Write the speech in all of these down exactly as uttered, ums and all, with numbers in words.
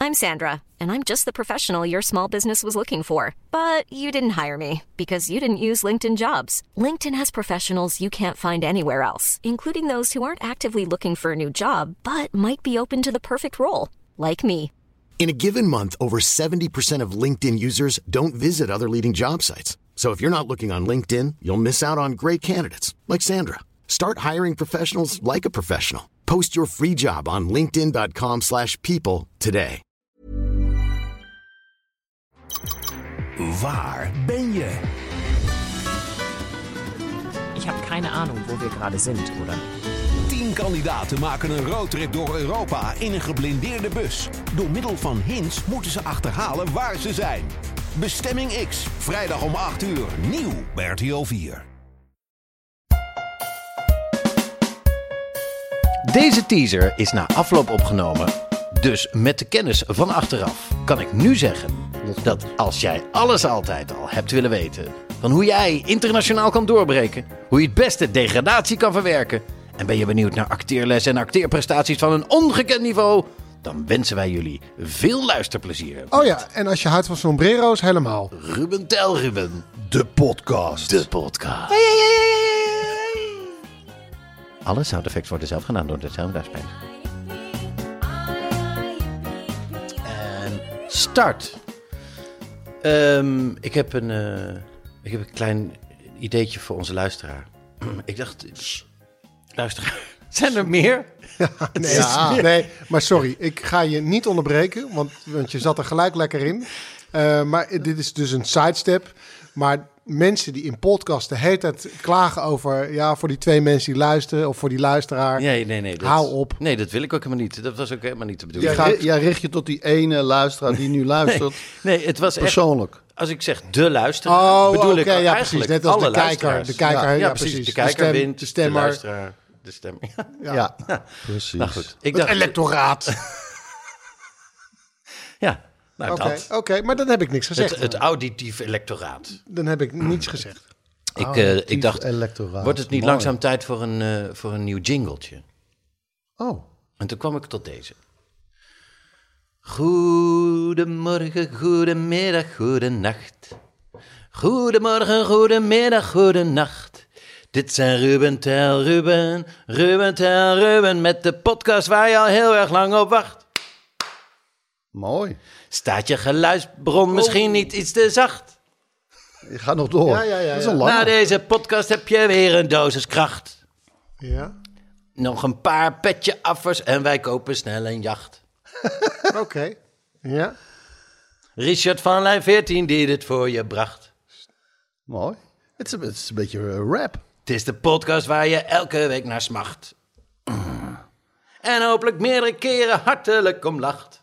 I'm Sandra, and I'm just the professional your small business was looking for. But you didn't hire me because you didn't use LinkedIn Jobs. LinkedIn has professionals you can't find anywhere else, including those who aren't actively looking for a new job, but might be open to the perfect role, like me. In a given month, over seventy percent of LinkedIn users don't visit other leading job sites. So if you're not looking on LinkedIn, you'll miss out on great candidates like Sandra. Start hiring professionals like a professional. Post your free job on linkedin.com slash people today. Waar ben je? Ich habe keine Ahnung, wo wir gerade sind, oder? Tien kandidaten maken een roadtrip door Europa in een geblindeerde bus. Door middel van hints moeten ze achterhalen waar ze zijn. Bestemming X, vrijdag om acht uur, nieuw bij R T L vier. Deze teaser is na afloop opgenomen. Dus met de kennis van achteraf kan ik nu zeggen dat als jij alles altijd al hebt willen weten van hoe jij internationaal kan doorbreken, hoe je het beste degradatie kan verwerken en ben je benieuwd naar acteerles en acteerprestaties van een ongekend niveau, dan wensen wij jullie veel luisterplezier. Oh ja, en als je houdt van sombrero's, helemaal. Ruben Tel Ruben. De podcast. De podcast. Alle sound effects worden zelf gedaan door de sounddaspijs. En start. Um, ik, heb een, uh, ik heb een klein ideetje voor onze luisteraar. Ik dacht, shh, luisteraar, zijn er meer? Ja, nee, ja. nee, maar sorry, ik ga je niet onderbreken, want, want je zat er gelijk lekker in. Uh, maar dit is dus een sidestep. Maar mensen die in podcast de hele tijd klagen over, ja, voor die twee mensen die luisteren of voor die luisteraar. Nee, nee, nee. Dat, hou op. Nee, dat wil ik ook helemaal niet. Dat was ook helemaal niet de bedoeling. Jij, jij richt je tot die ene luisteraar die nu luistert. Nee, nee, het was persoonlijk. Echt, als ik zeg de luisteraar, oh, bedoel okay, ik ja, eigenlijk precies. Net als alle de kijker. De kijker, ja, ja, ja precies. precies. De kijker de stem, wint, de stemmer. De luisteraar, de stem. Ja, ja. ja. precies. Nou goed. Ik het dacht, electoraat. ja. Nou, Oké, okay, okay, maar dan heb ik niks gezegd. Het, het auditief electoraat. Dan heb ik niets gezegd. Ik, uh, ik dacht, electoraat. wordt het niet Mooi. langzaam tijd voor een, uh, voor een nieuw jingletje? Oh. En toen kwam ik tot deze. Goedemorgen, goedemiddag, goedenacht. Goedemorgen, goedemiddag, goedenacht. Dit zijn Ruben Tel Ruben, Ruben Tel Ruben met de podcast waar je al heel erg lang op wacht. Mooi. Staat je geluidsbron misschien niet iets te zacht? Je gaat nog door. Ja, ja, ja, Dat is ja. een lange. Na deze podcast heb je weer een dosis kracht. Ja. Nog een paar petje affers en wij kopen snel een jacht. Oké. Okay. Ja. Richard van lijn veertien die dit voor je bracht. Mooi. Het is, een, het is een beetje een rap. Het is de podcast waar je elke week naar smacht. En hopelijk meerdere keren hartelijk om lacht.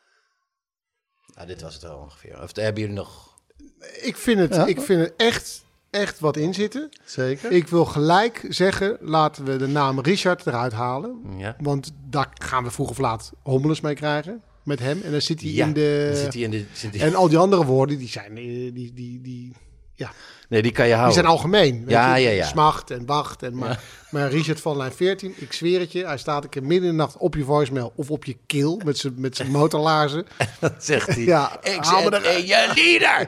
Nou, dit was het wel ongeveer. Of hebben jullie nog... Ik vind het, Ja. ik vind het echt, echt wat in zitten. Zeker. Ik wil gelijk zeggen, laten we de naam Richard eruit halen. Ja. Want daar gaan we vroeg of laat hommeles mee krijgen. Met hem. En dan zit hij Ja, in de... dan zit hij in de... Zit hij... En al die andere woorden, die zijn... eh, Die, die, die, ja, Nee, die kan je die houden. zijn algemeen. Weet Ja, je? ja, ja. Smacht en wacht. En maar, Ja. maar Richard van lijn veertien, ik zweer het je. Hij staat een keer midden in de nacht op je voicemail of op je keel met zijn met zijn motorlaarzen. Dat zegt hij. Ja, Ik haal me zit eruit. in je lieder.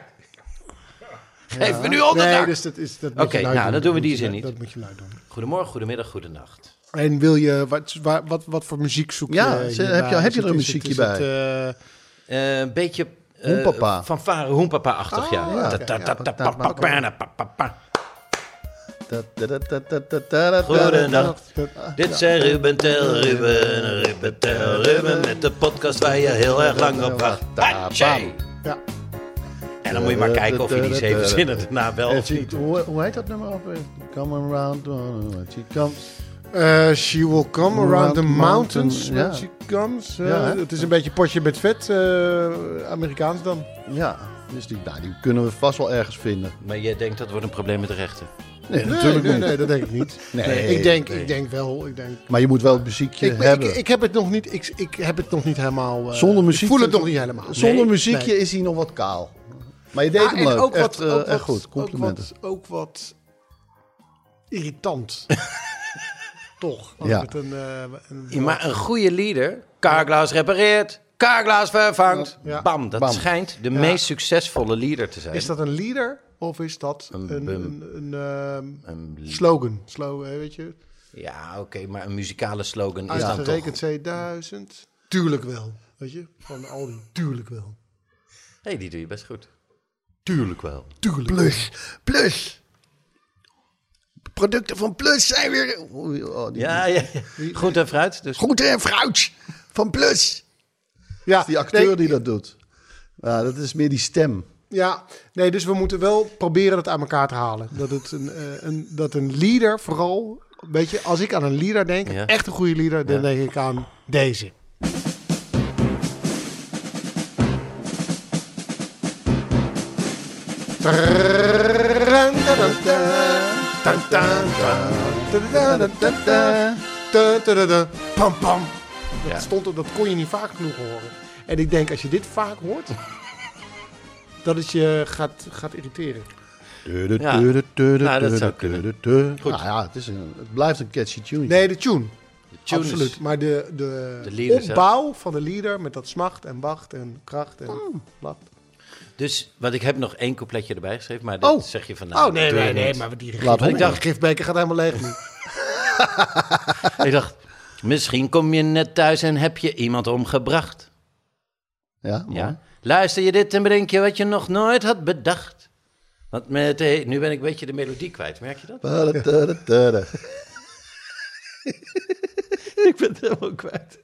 Geef me nu onderdak. Nee, dus dat is... dat moet Oké, je luid nou, dan doen we Dat die moet je- zin niet. Dat moet je luid doen. Goedemorgen, goedemiddag, goedenacht. En wil je, wat, wat, wat, wat voor muziek zoek je? Ja, hierbij? ze- heb je- heb je Is er een het- is het- muziekje is het, bij? eh, Uh, een beetje... Uh, Hoenpapa. Van varen, hoenpapa-achtig, ja. Oh, ja, Ta- oké, ta- ja. ta- ta- pa- pa- pa- pa- pa- pa. Da- da- da- da- da- da- da- da- Goedenacht. dat- Dit zijn Ruben Tel Ruben, Ruben Tel Ruben met de podcast waar je heel erg lang op wacht. Hatjee. Ja. En dan moet je maar kijken of je die zeven zinnen daarna wel En of she- niet. Hoe, hoe heet dat nummer ook weer? Come around when she comes. Eh, she will come around the mountains when Ja. she comes. Eh, Ja, hè? het is een beetje potje met vet, eh, Amerikaans dan. Ja, dus die, nou, die kunnen we vast wel ergens vinden. Maar jij denkt dat wordt een probleem met de rechten. Nee, Nee, natuurlijk nee, niet. nee, dat denk ik niet. Nee, Nee, ik, denk, nee. ik denk wel. Ik, denk, Maar je moet wel het muziekje ik, hebben. ik, ik heb het nog niet, ik, ik heb het nog niet helemaal... eh, Zonder muziek- Ik voel het nog niet helemaal. Zonder Nee, muziekje nee. is hij nog wat kaal. Maar je deed Ja, hem en leuk. ook echt, wat, eh, ook echt wat- goed. Complimenten. Ook wat, ook wat irritant. Toch. Ja. Met een, eh, een, Ja, maar een goede leader, carglass repareert, Carglass vervangt. Ja. Bam, dat Bam. schijnt de Ja. meest succesvolle leader te zijn. Is dat een leader of is dat Een een, bum. een, een, ehm, Een li- slogan? Slogan, weet je? Ja, oké, maar een muzikale slogan is dan toch... Uitgerekend C duizend. Tuurlijk wel. Weet je? Van Aldi. Tuurlijk wel. Hé, hey, die doe je best goed. Tuurlijk wel. Tuurlijk Plus, plus. Producten van Plus zijn weer... Oh, die Ja, ja, ja. Groente en fruit. Dus. Groente en fruit van Plus. Ja, Die acteur nee, die dat doet. Ja, dat is meer die stem. Ja, nee, dus we moeten wel proberen dat aan elkaar te halen. Dat, het een, eh, een, dat een leader vooral... Weet je, als ik aan een leader denk, Ja. echt een goede leader, dan Ja. denk ik aan deze. Pam, pam. Ja. Dat, stond, er- dat kon je niet vaak genoeg horen. En ik denk, als je dit vaak hoort, dat het je gaat, gaat irriteren. Ja. Nou, dat zou kunnen. Goed. Nou ja, het, is een, het blijft een catchy tune. Nee, de tune. Tune is- Absoluut. Maar de, de, De leader zelf. opbouw van de leader met dat smacht en wacht en kracht en Oh. blaft. Dus, want ik heb nog één coupletje erbij geschreven, maar dat Oh. zeg je van... Nou, Oh, nee, doe je nee, nee, niet. maar die Laat gif, horen. ik dacht, gifbeker gaat helemaal leeg nu. Ik dacht, misschien kom je net thuis en heb je iemand omgebracht. Ja, mooi. Ja? Luister je dit en bedenk je wat je nog nooit had bedacht. Want met de, nu ben ik een beetje de melodie kwijt, merk je dat? Tadadadada. Ik ben het helemaal kwijt.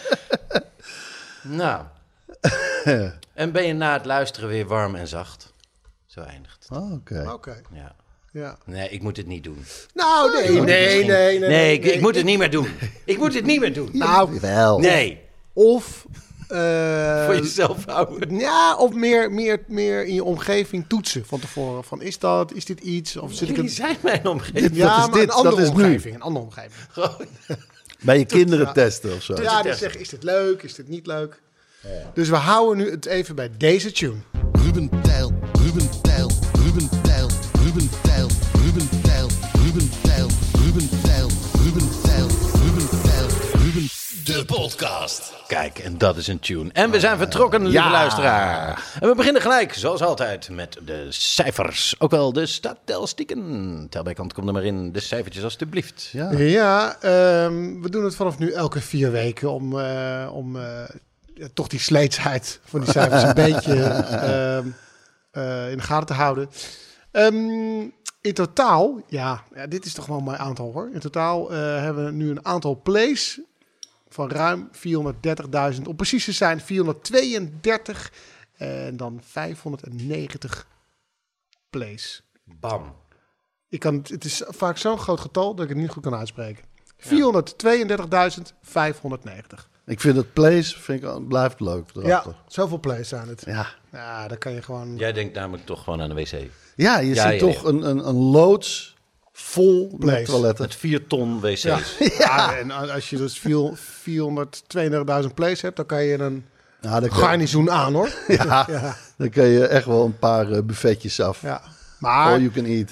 Nou. En ben je na het luisteren weer warm en zacht? Zo eindigt het. Oh, Oké. Oké, Ja. ja. Nee, ik moet het niet doen. Nou, nee, nee, nee, Misschien- nee, nee. Nee, ik, ik moet het niet meer doen. Ik moet het niet meer doen. Nou, Wel. Nee, of... eh, voor jezelf houden. ja, of meer, meer, meer in je omgeving toetsen van tevoren. Van, is, dat, is dit iets? Of zit ik Jullie een... zijn mijn omgeving. Ja, dat is maar dit, een andere dat is nu. omgeving. Een andere omgeving. Bij je kinderen testen of zo. Ja, die testen. zeggen, is dit leuk? Is dit niet leuk? Dus we houden nu het even bij deze tune. Ruben Tijl, Ruben Tijl, Ruben Tijl, Ruben Tijl, Ruben Tijl, Ruben Tijl, Ruben Tijl, Ruben Tijl, Ruben Tijl, Ruben de podcast. Kijk, en dat is een tune. En we zijn vertrokken, lieve luisteraar. En we beginnen gelijk, zoals altijd, met de cijfers. Ook wel de statistieken. Telbijkant, kom er maar in. De cijfertjes, alstublieft. Ja. Ja, ehm, we doen het vanaf nu elke vier weken om, eh, om eh, ja, toch die sleetsheid van die cijfers een beetje ehm, eh, in de gaten te houden. Ehm, in totaal, ja, ja, dit is toch wel mijn aantal hoor. In totaal eh, hebben we nu een aantal plays van ruim vierhonderddertigduizend. Om precies te zijn vierhonderdtweeëndertig en dan vijfhonderdnegentig plays. Bam. Ik kan, het is vaak zo'n groot getal dat ik het niet goed kan uitspreken. vierhonderdtweeëndertigduizend vijfhonderdnegentig. Ik vind het plays, vind ik, blijft leuk. Ja, erachter. zoveel plays zijn het. Ja. Ja, dan kan je gewoon... Jij denkt namelijk toch gewoon aan de wc. Ja, je Ja, ziet ja, toch ja. Een, een, een loods vol met Plays. toiletten. Met vier ton wc's. Ja. Ja, en als je dus vierhonderdtweeëndertigduizend plays hebt, dan kan je een Ja, dan, kan, garnizoen aan hoor. ja, Ja. dan kan je echt wel een paar uh, buffetjes af. Ja. All Maar you can eat.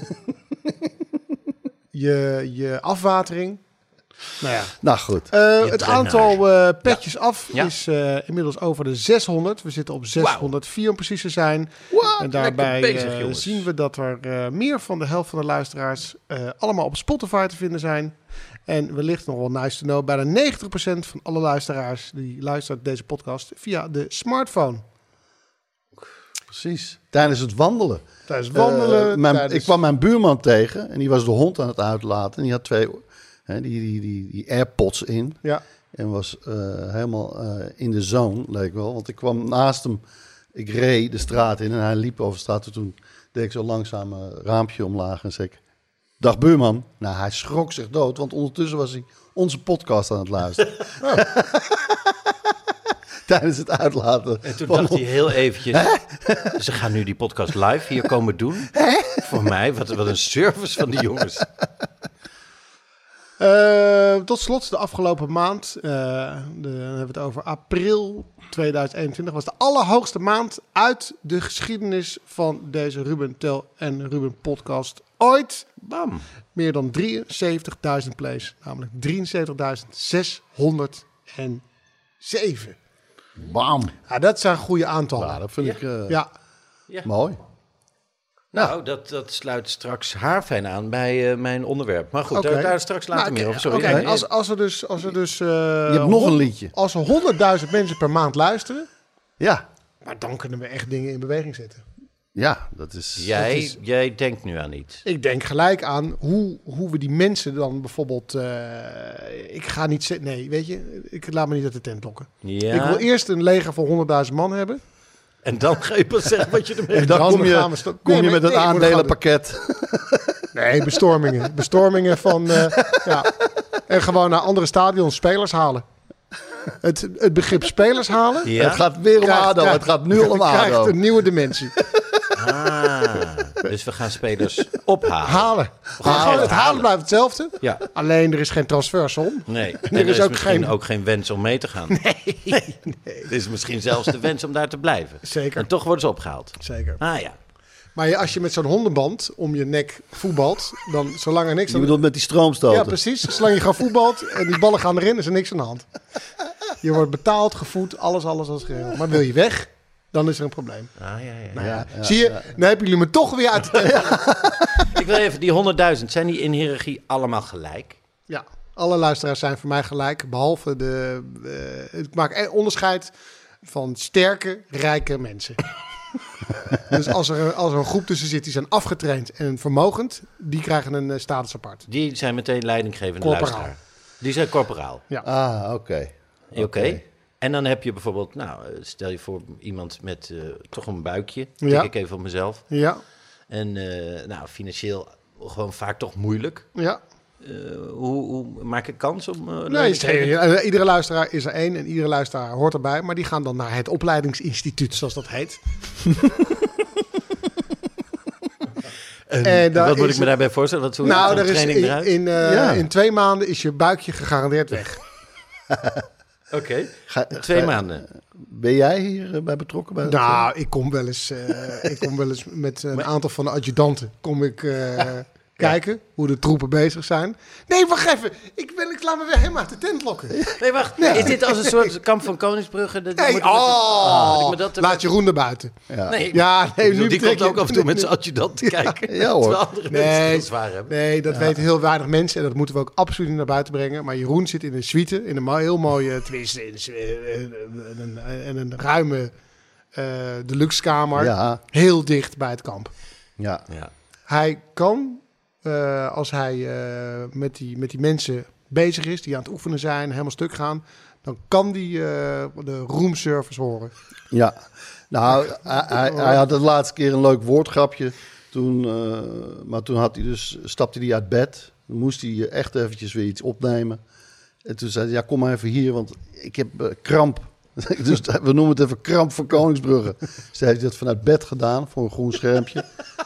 je, je afwatering... Nou ja. Nou goed. Eh, het drainaar. aantal eh, petjes af Ja. is eh, inmiddels over de zeshonderd. We zitten op zeshonderdvier om precies te zijn. En daarbij Lekker bezig, eh, jongens. zien we dat er eh, meer van de helft van de luisteraars eh, allemaal op Spotify te vinden zijn. En wellicht nog wel nice to know, bijna negentig procent van alle luisteraars die luisteren deze podcast via de smartphone. Precies. Tijdens het wandelen. Tijdens wandelen. Eh, mijn, tijdens... Ik kwam mijn buurman tegen en die was de hond aan het uitlaten. En die had twee hè, die, die, die, die AirPods in. Ja. En was eh, helemaal eh, in de zone, leek wel. Want ik kwam naast hem, ik reed de straat in en hij liep over de straat. En toen deed ik zo langzaam een raampje omlaag en zei ik, dag buurman. Nou, hij schrok zich dood, want ondertussen was hij onze podcast aan het luisteren. Tijdens het uitlaten. En toen van dacht hij heel eventjes... Ze gaan nu die podcast live hier komen doen. Voor mij, wat, wat een service van die jongens. Uh, tot slot, de afgelopen maand, uh, de, dan hebben we het over april tweeduizend eenentwintig, was de allerhoogste maand uit de geschiedenis van deze Ruben Tel en Ruben podcast ooit. Bam. Meer dan drieënzeventigduizend plays, namelijk drieënzeventigduizend zeshonderdzeven. Bam. Ja, dat zijn goede aantallen. Ja, dat vind Ja. ik uh, Ja. Ja. mooi. Nou, dat, dat sluit straks haarfijn aan bij uh, mijn onderwerp. Maar goed, Oké. daar, daar straks later Nou, meer over. Sorry. Oké, Nee, als, als er dus... Als er dus uh, Je hebt nog een liedje. Als er honderdduizend mensen per maand luisteren... Ja, Maar dan kunnen we echt dingen in beweging zetten. ja, dat is... jij, dat is- jij denkt nu aan iets. Ik denk gelijk aan hoe, hoe we die mensen dan bijvoorbeeld... Uh, ik ga niet... ze- Nee, weet je, ik laat me niet uit de tent lokken. Ja. Ik wil eerst een leger van honderdduizend man hebben. En dan ga je pas zeggen wat je ermee En dan Dan kom je, gaan we sto- kom Nee, je maar- met een nee, ik moet aandelenpakket. Nee, bestormingen. Bestormingen van... Uh, ja. En gewoon naar andere stadions spelers halen. Het, het begrip spelers halen... Ja? Het gaat weer om krijgt- ADO. krijgt- Het gaat nu al om krijgt ADO. een nieuwe dimensie. Ah, dus we gaan spelers ophalen. Halen. Halen. Gewoon het halen Halen. blijft hetzelfde. Ja. Alleen er is geen transfersom. Nee, en er er is is ook misschien geen- ook geen wens om mee te gaan. Nee. nee. Het is misschien zelfs de wens om daar te blijven. Zeker. En toch worden ze opgehaald. Zeker. Ah ja. Maar je- als je met zo'n hondenband om je nek voetbalt, dan zolang er niks Je aan bedoelt met die stroomstoten. Ja, precies. Zolang je gewoon voetbalt en die ballen gaan erin, is er niks aan de hand. Je wordt betaald, gevoed, alles, alles als geregeld. Maar wil je weg, dan is er een probleem. Ah, ja, ja. Nou ja, Ja, ja, zie je, dan hebben jullie me toch weer uit de tent. Ja. Ik wil even, die honderdduizend, zijn die in hiërarchie allemaal gelijk? Ja, alle luisteraars zijn voor mij gelijk, behalve de... Uh, ik maak een onderscheid van sterke, rijke mensen. Dus als er, als er een groep tussen zit die zijn afgetraind en vermogend, die krijgen een uh, status apart. Die zijn meteen leidinggevende Corporaal. luisteraar. Die zijn corporaal. Ja. Ah, oké. Oké. Okay. En dan heb je bijvoorbeeld, nou, stel je voor iemand met uh, toch een buikje. Tik Ja. ik even op mezelf. Ja, En uh, nou, financieel gewoon vaak toch moeilijk. ja. Uh, hoe, hoe maak ik kans om... Uh, Nee, is- iedere luisteraar is er één en iedere luisteraar hoort erbij. Maar die gaan dan naar het opleidingsinstituut, zoals dat heet. En, En daar wat moet is ik me daarbij voorstellen? Wat, hoe Nou, ziet er zo'n is training in, eruit? in, uh, Ja. in twee maanden is je buikje gegarandeerd weg. Oké, okay. Ga- twee ga- maanden. Ben jij hierbij bij betrokken? Bij Nou, ik kom wel eens, uh, ik kom wel eens met een aantal van de adjudanten kom ik, uh, kijken hoe de troepen bezig zijn. Nee, wacht even. Ik, ben, ik laat me weer helemaal uit de tent lokken. Nee, wacht. Is dit als een soort kamp van Koningsbrugge? Dat, Nee, moet ik me- oh, moet ik me dat laat Jeroen er buiten. Ja. Nee, Ja, nee, ik bedoel, nu die betrek komt je- ook af en toe met zijn adjudant te kijken. Ja, hoor. Terwijl andere mensen het Nee, heel zwaar hebben. nee, dat weten heel weinig mensen en dat moeten we ook absoluut niet naar buiten brengen. Maar Jeroen zit in een suite, in een mo- heel mooie, tenminste, in een, een, een, een, een ruime uh, deluxe kamer. Ja. Heel dicht bij het kamp. Ja. Ja. Hij kan, uh, als hij uh, met, die, met die mensen bezig is, die aan het oefenen zijn, helemaal stuk gaan, dan kan die uh, de roomservice horen. Ja. Nou, hij, hij, hij had de laatste keer een leuk woordgrapje. Toen, uh, maar toen had hij dus, stapte hij uit bed. Dan moest hij echt eventjes weer iets opnemen. En toen zei hij, ja, kom maar even hier, want ik heb uh, kramp. Dus we noemen het even kramp van Koningsbrugge. Dus heeft hij dat vanuit bed gedaan, voor een groen schermpje.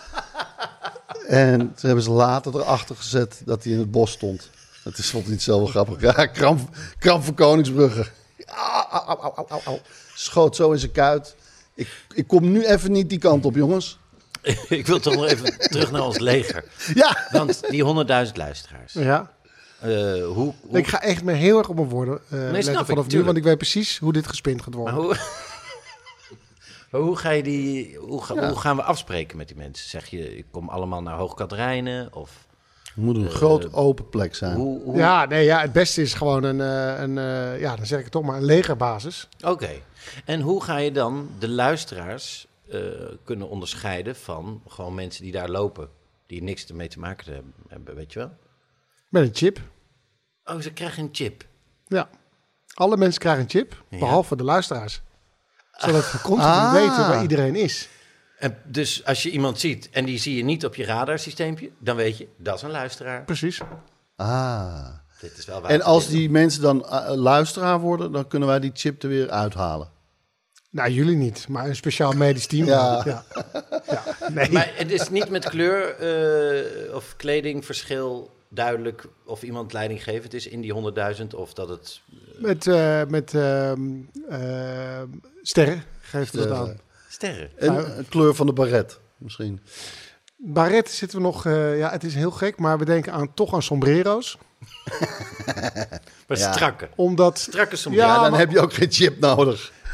En toen hebben ze later erachter gezet dat hij in het bos stond. Dat is vond hij niet zo wel grappig. Ja, kramp, kramp van Koningsbrugge. Au, au, au, au, au, au. Schoot zo in zijn kuit. Ik, ik kom nu even niet die kant op, jongens. Ik wil toch nog even terug naar ons leger. Ja. Want die honderdduizend luisteraars. Ja. Uh, hoe, hoe, Ik ga echt me heel erg op mijn woorden uh, Nee, letten snap ik, vanaf nu, tuurlijk. want ik weet precies hoe dit gespind gaat worden. maar hoe, maar hoe ga je die... Hoe, ga, Ja. hoe gaan we afspreken met die mensen? Zeg je, ik kom allemaal naar Hoogkaterijnen? Of Het moet een groot open plek zijn. hoe... hoe? Ja, nee, ja, het beste is gewoon een, uh, een uh, ja, dan zeg ik het toch maar, een legerbasis. Oké. Okay. En hoe ga je dan de luisteraars uh, kunnen onderscheiden van gewoon mensen die daar lopen, die niks ermee te maken hebben, hebben, weet je wel? Met een chip. Oh, ze krijgen een chip. Ja. Alle mensen krijgen een chip, Ja. behalve de luisteraars. Zodat we continu Ah. weten waar iedereen is. En dus als je iemand ziet en die zie je niet op je radarsysteempje, dan weet je, dat is een luisteraar. Precies. Ah. Dit is wel waar. En als die mensen dan uh, luisteraar worden, dan kunnen wij die chip er weer uithalen. Nou, jullie niet, maar een speciaal medisch team. Ja. Ja. Ja. Nee. Maar het is niet met kleur uh, of kledingverschil duidelijk of iemand leiding geeft. Het is in die honderdduizend of dat het... Met, uh, met uh, uh, sterren geeft het Sterren. aan. Sterren. En een kleur van de baret, misschien. Baret zitten we nog... Uh, ja, het is heel gek, maar we denken aan, toch aan sombrero's. Maar Ja. strakke. Omdat... Strakke sombrero. Ja, Ja, dan maar- heb je ook geen chip nodig.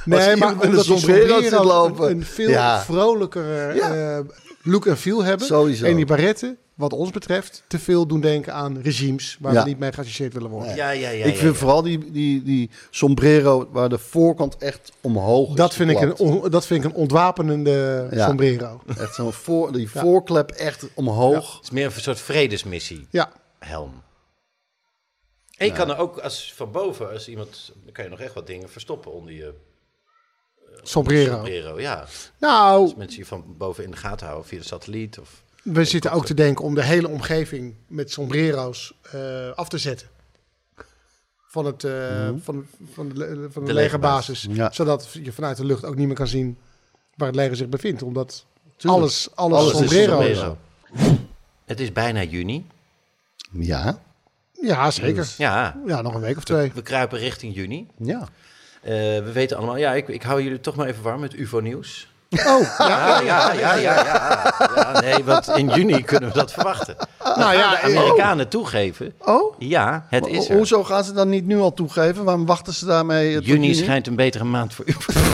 Nee, maar met een omdat die sombrero zit sombrero's lopen. een, een veel Ja. vrolijkere Ja. uh, look en feel hebben. Sowieso. En die baretten, wat ons betreft, te veel doen denken aan regimes waar Ja. we niet mee geassocieerd willen worden. Ja, ja, ja. ik ja, vind ja. vooral die, die, die sombrero waar de voorkant echt omhoog is Dat vind, ik een, geklapt. on- dat vind ik een ontwapenende Ja. sombrero. Echt zo'n voor, die Ja. voorklep echt omhoog. Het is meer een soort vredesmissie. Ja, Helm. En je kan er ook als van boven, als iemand, dan kan je nog echt wat dingen verstoppen onder je sombrero. sombrero. Ja, Nou, als mensen je van boven in de gaten houden via de satelliet of. we zitten ook te denken om de hele omgeving met sombrero's uh, af te zetten. Van, het, uh, Mhm. van, van de, le- van de, De legerbasis. legerbasis. Ja. Zodat je vanuit de lucht ook niet meer kan zien waar het leger zich bevindt. Omdat Tuurlijk. alles, alles, Alles is sombrero is. sombrero. Het is bijna juni. Ja, Ja, zeker. Dus- Ja, Ja, nog een week of twee. we kruipen richting juni. ja. Uh, we weten allemaal, ja, ik, ik hou jullie toch maar even warm met U F O-nieuws. Oh, Ja, ja, ja, ja, ja, ja. Ja, nee, want in juni kunnen we dat verwachten. nou ja, De Amerikanen toegeven, Oh? ja, het Maar is er. hoezo gaan ze dan niet nu al toegeven? Waarom wachten ze daarmee? tot Juni schijnt een betere maand voor u.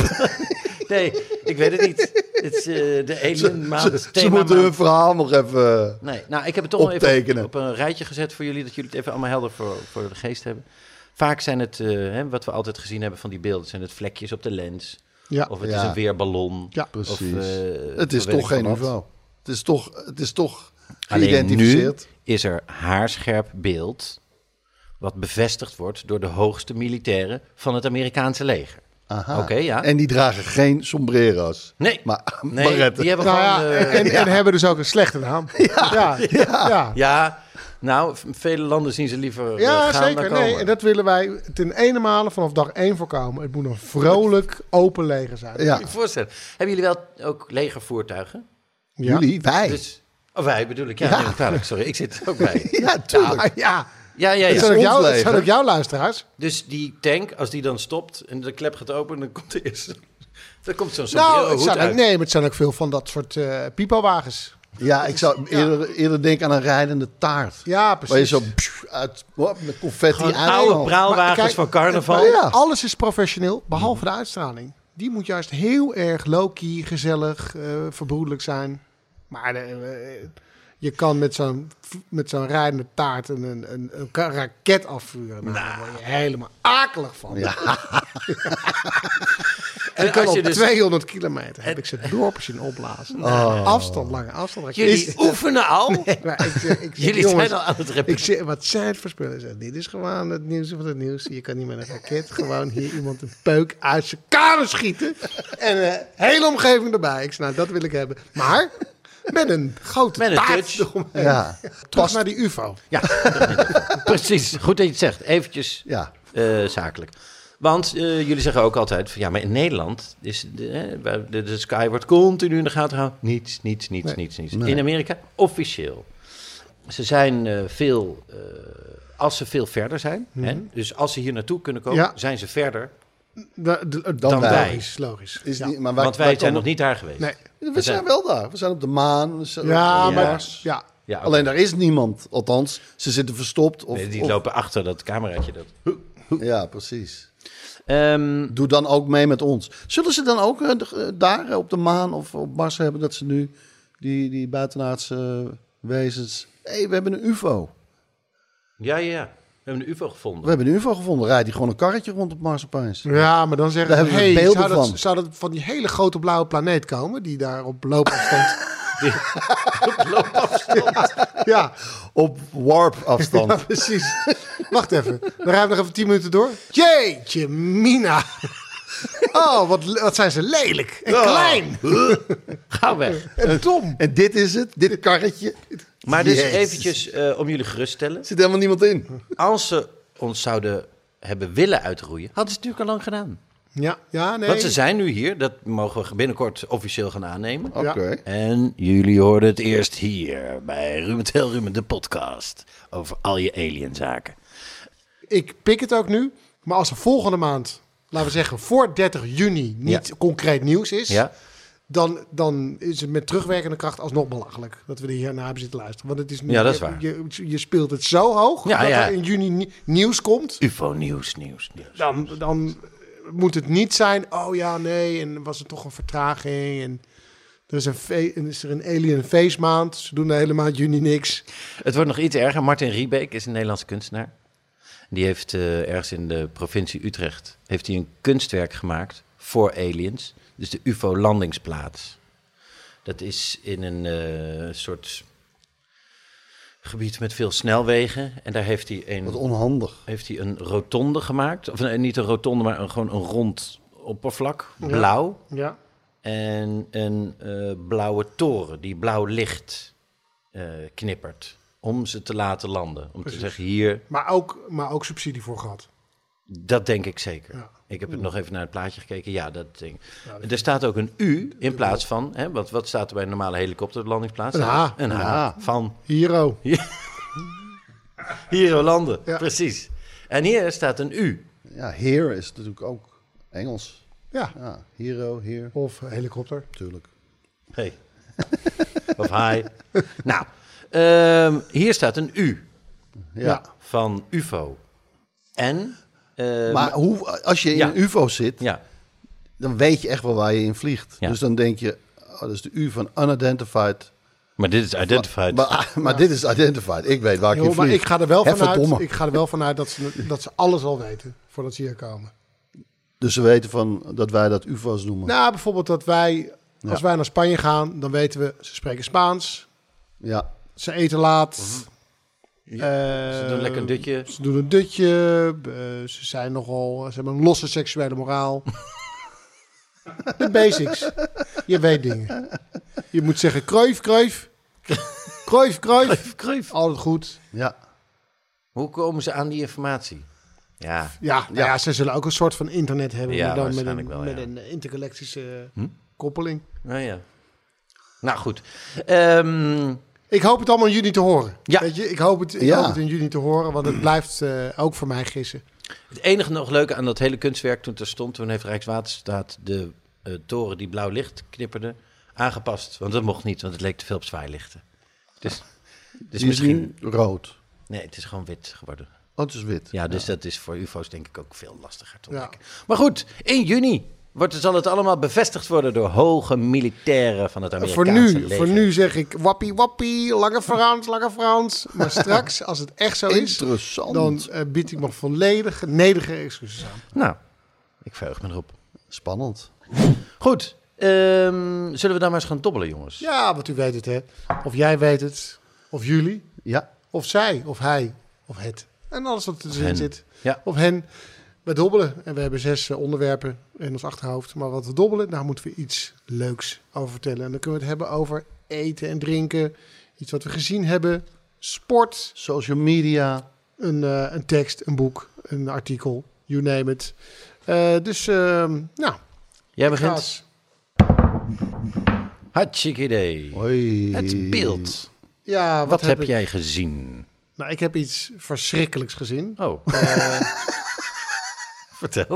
Nee, ik weet het niet. Het is uh, de alien maand, Ze, ze thema moeten hun maand. verhaal nog even... Nee, nou, ik heb het toch wel even optekenen. op, op een rijtje gezet voor jullie, dat jullie het even allemaal helder voor, voor de geest hebben. Vaak zijn het, uh, hè, wat we altijd gezien hebben van die beelden, zijn het vlekjes op de lens. ja. Of het Ja. is een weerballon. Ja, Precies. Of, uh, het is weet ik toch geen veel U F wat. O. Het is toch, het is toch Alleen nu geïdentificeerd. is er haarscherp beeld wat bevestigd wordt door de hoogste militairen van het Amerikaanse leger. Aha. Oké, ja. En die dragen geen sombrero's. Nee, Maar nee baretten. die hebben Nou ja, gewoon... uh, en, en hebben dus ook een slechte naam. Ja, ja, ja. ja, nou, v- vele landen zien ze liever uh, Ja, gaan zeker. dan komen. Nee, en dat willen wij ten ene male vanaf dag één voorkomen. Het moet een vrolijk, open leger zijn. Ja. Moet je je voorstellen. Hebben jullie wel ook legervoertuigen? Ja. Jullie, wij. Dus, of wij bedoel ik, ja, Ja. neem ik kwalijk, sorry, ik zit er ook bij. ja, tuurlijk. Ja, Ja, ja, het ja. zijn, ook ons jouw, het leger. zijn ook jouw luisteraars. Dus die tank, als die dan stopt en de klep gaat open, dan komt er eerst... Dan komt zo'n Nou, sombrero het hoed zijn ook, uit. nee, maar het zijn ook veel van dat soort uh, pipowagens. Ja, ik zou eerder, eerder denken aan een rijdende taart. Ja, precies. Waar je zo pff, uit, hop, met confetti Gewoon uit. oude Oh. praalwagens Maar kijk, van carnaval. maar Ja. Alles is professioneel, behalve de uitstraling. Die moet juist heel erg low-key, gezellig, uh, verbroedelijk zijn. Maar uh, je kan met zo'n, met zo'n rijdende taart een, een, een, een raket afvuren. Nou, daar word je helemaal akelig van. Ja. En ik kan als op je dus- tweehonderd kilometer heb ik ze dorpjes in opblazen. Oh. Afstand, lange afstand. Jullie oefenen al? Maar ik zeg, ik zeg, Jullie jongens, zijn al aan het ik repeteren. zeg, wat zijn het voor spullen? Ik zeg, dit is gewoon het nieuws van het nieuws. Je kan niet met een raket gewoon hier iemand een peuk uit zijn kamer schieten. En de hele omgeving erbij. Ik zeg, nou, dat wil ik hebben. Maar met een grote Met een taart touch. eromheen. Ja. Terug naar die U F O. Ja, precies. Goed dat je het zegt. Eventjes Ja. eh, zakelijk. Want eh, jullie zeggen ook altijd, van, ja, maar in Nederland is de, hè, waar de, de sky wordt continu in de gaten gehouden. Niets, niets, niets, Nee. niets, niets. Nee. In Amerika officieel. Ze zijn eh, veel, eh, als ze veel verder zijn, hè, dus als ze hier naartoe kunnen komen, Ja. zijn ze verder. Da- de- Dan wij. Logisch, logisch. Is ja. niet, maar wij, want wij zijn komen- nog niet daar geweest. Nee. We zijn wel daar. We zijn op de maan. We zijn Ja, op maar... Mars. Ja. Ja, oké. Alleen daar is niemand. Althans, ze zitten verstopt. Of, Nee, die of- lopen achter dat cameraatje. Dat. Ja, precies. Ehm, Doe dan ook mee met ons. Zullen ze dan ook eh, de- eh, daar eh, op de maan of op Mars hebben dat ze nu die, die buitenaardse eh, wezens... Hé, hey, we hebben een U F O. ja, ja, ja. We hebben een U F O gevonden. We hebben een U F O gevonden. Rijdt die gewoon een karretje rond op Mars opeens. Ja, maar dan zeggen Daar ze, hebben we hey, beelden zou, dat, van. zou dat van die hele grote blauwe planeet komen, die daar op loopafstand... ja, ja, Op warp afstand. ja, precies. Wacht even, dan rijden we nog even tien minuten door. Jeetje, Mina. Oh, wat, wat zijn ze lelijk en klein Ga weg. en dom. En dit is het, dit karretje. Maar dus Jezus. eventjes eh, om jullie gerust te stellen. Er zit helemaal niemand in. Als ze ons zouden hebben willen uitroeien, hadden ze het natuurlijk al lang gedaan. Ja, ja, nee. Want ze zijn nu hier, dat mogen we binnenkort officieel gaan aannemen. Oké. En jullie hoorden het eerst hier bij Ruben Tel Ruben, de podcast over al je alienzaken. Ik pik het ook nu, maar als er volgende maand, laten we zeggen voor dertig juni, niet Ja. concreet nieuws is... Ja? Dan, dan is het met terugwerkende kracht alsnog belachelijk dat we er hiernaar hebben zitten luisteren. Want het is nu, Ja, dat is je, waar. Je, je speelt het zo hoog Ja, dat ja. er in juni ni- nieuws komt. U F O nieuws, nieuws, nieuws. Dan, dan moet het niet zijn, oh ja, nee, en was er toch een vertraging en er is, een fe- en is er een alien feestmaand, ze doen de hele maand juni niks. Het wordt nog iets erger. Martin Riebeek is een Nederlandse kunstenaar. Die heeft uh, ergens in de provincie Utrecht heeft hij een kunstwerk gemaakt voor aliens. Dus de U F O-landingsplaats. Dat is in een uh, soort gebied met veel snelwegen. En daar heeft hij een, Wat onhandig. heeft hij een rotonde gemaakt. Of nee, niet een rotonde, maar een, gewoon een rond oppervlak. Blauw. Ja. En een uh, blauwe toren die blauw licht uh, knippert. Om ze te laten landen. Om Precies. te zeggen hier, Maar ook, maar ook subsidie voor gehad. dat denk ik zeker. Ja. Ik heb het nog even naar het plaatje gekeken. Ja, dat denk ik. Ja, dat Er staat ook een U in plaats van... Hè, want wat staat er bij een normale helikopterlandingsplaats? Een H. Een H. H. Van Hero. hier landen. Ja. Precies. En hier staat een U. Ja, here is natuurlijk ook Engels. Ja. Ja, hero, here, Of helikopter. natuurlijk. Hey. Of hi. Nou, ehm, hier staat een U Ja. Ja. van U F O. En... eh, Maar hoe, als je in Ja. een U F O zit, Ja, dan weet je echt wel waar je in vliegt. Ja. Dus dan denk je, oh, dat is de U van unidentified. maar dit is identified. Maar, maar, maar dit is identified. Ik weet waar ik Jo, in maar vlieg. ik ga er wel Hè, vanuit, verdomme. ik ga er wel vanuit dat ze, dat ze alles al weten voordat ze hier komen. Dus ze weten van dat wij dat U F O's noemen. Nou, bijvoorbeeld dat wij, als Ja. wij naar Spanje gaan, dan weten we, ze spreken Spaans, Ja, ze eten laat. Mhm. Ze doen lekker een dutje. Ze doen een dutje, eh, ze zijn nogal, ze hebben een losse seksuele moraal. De basics. Je weet dingen. Je moet zeggen, kruif, kruif. Kruif, kruif. Kruif. Altijd goed. ja. Hoe komen ze aan die informatie? Ja, Ja, nou ja, ze zullen ook een soort van internet hebben, Ja, maar dan met een, waarschijnlijk wel, met ja. een intergalactische Hm? koppeling. nou ja. Nou goed. Ehm, Ik hoop het allemaal in juni te horen. Ja. Weet je, ik hoop het, ik Ja. hoop het in juni te horen, want het blijft uh, ook voor mij gissen. het enige nog leuke aan dat hele kunstwerk toen het er stond, toen heeft Rijkswaterstaat de uh, toren die blauw licht knipperde aangepast. Want dat mocht niet, want het leek te veel op zwaailichten. Dus, dus Die is misschien... nu rood. Nee, het is gewoon wit geworden. Oh, het is wit. Ja, dus dat is voor U F O's denk ik ook veel lastiger te Ja. ontdekken. Maar goed, in juni wordt, zal het allemaal bevestigd worden door hoge militairen van het Amerikaanse Voor nu, leger. voor nu zeg ik wappie wappie, lange Frans, lange Frans. Maar straks, als het echt zo is, Interessant. dan uh, bied ik me volledig nederige excuses aan. Nou, ik verheug me erop. Spannend. Goed, ehm, zullen we dan maar eens gaan dobbelen, jongens? Ja, want u weet het, hè. Of jij weet het, of jullie, Ja. of zij, of hij, of het. En alles wat erin hen. zit. Ja. Of hen. We dobbelen. En we hebben zes uh, onderwerpen in ons achterhoofd. Maar wat we dobbelen, daar moeten we iets leuks over vertellen. En dan kunnen we het hebben over eten en drinken. Iets wat we gezien hebben. Sport. Social media. Een, uh, een tekst, een boek, een artikel. You name it. Uh, dus, uh, nou. Jij ik ga begint. eens- Hartstikke idee. Hoi. Het beeld. Ja, wat, Wat, heb, ik? jij gezien? Nou, ik heb iets verschrikkelijks gezien. Oh, Uh, vertel.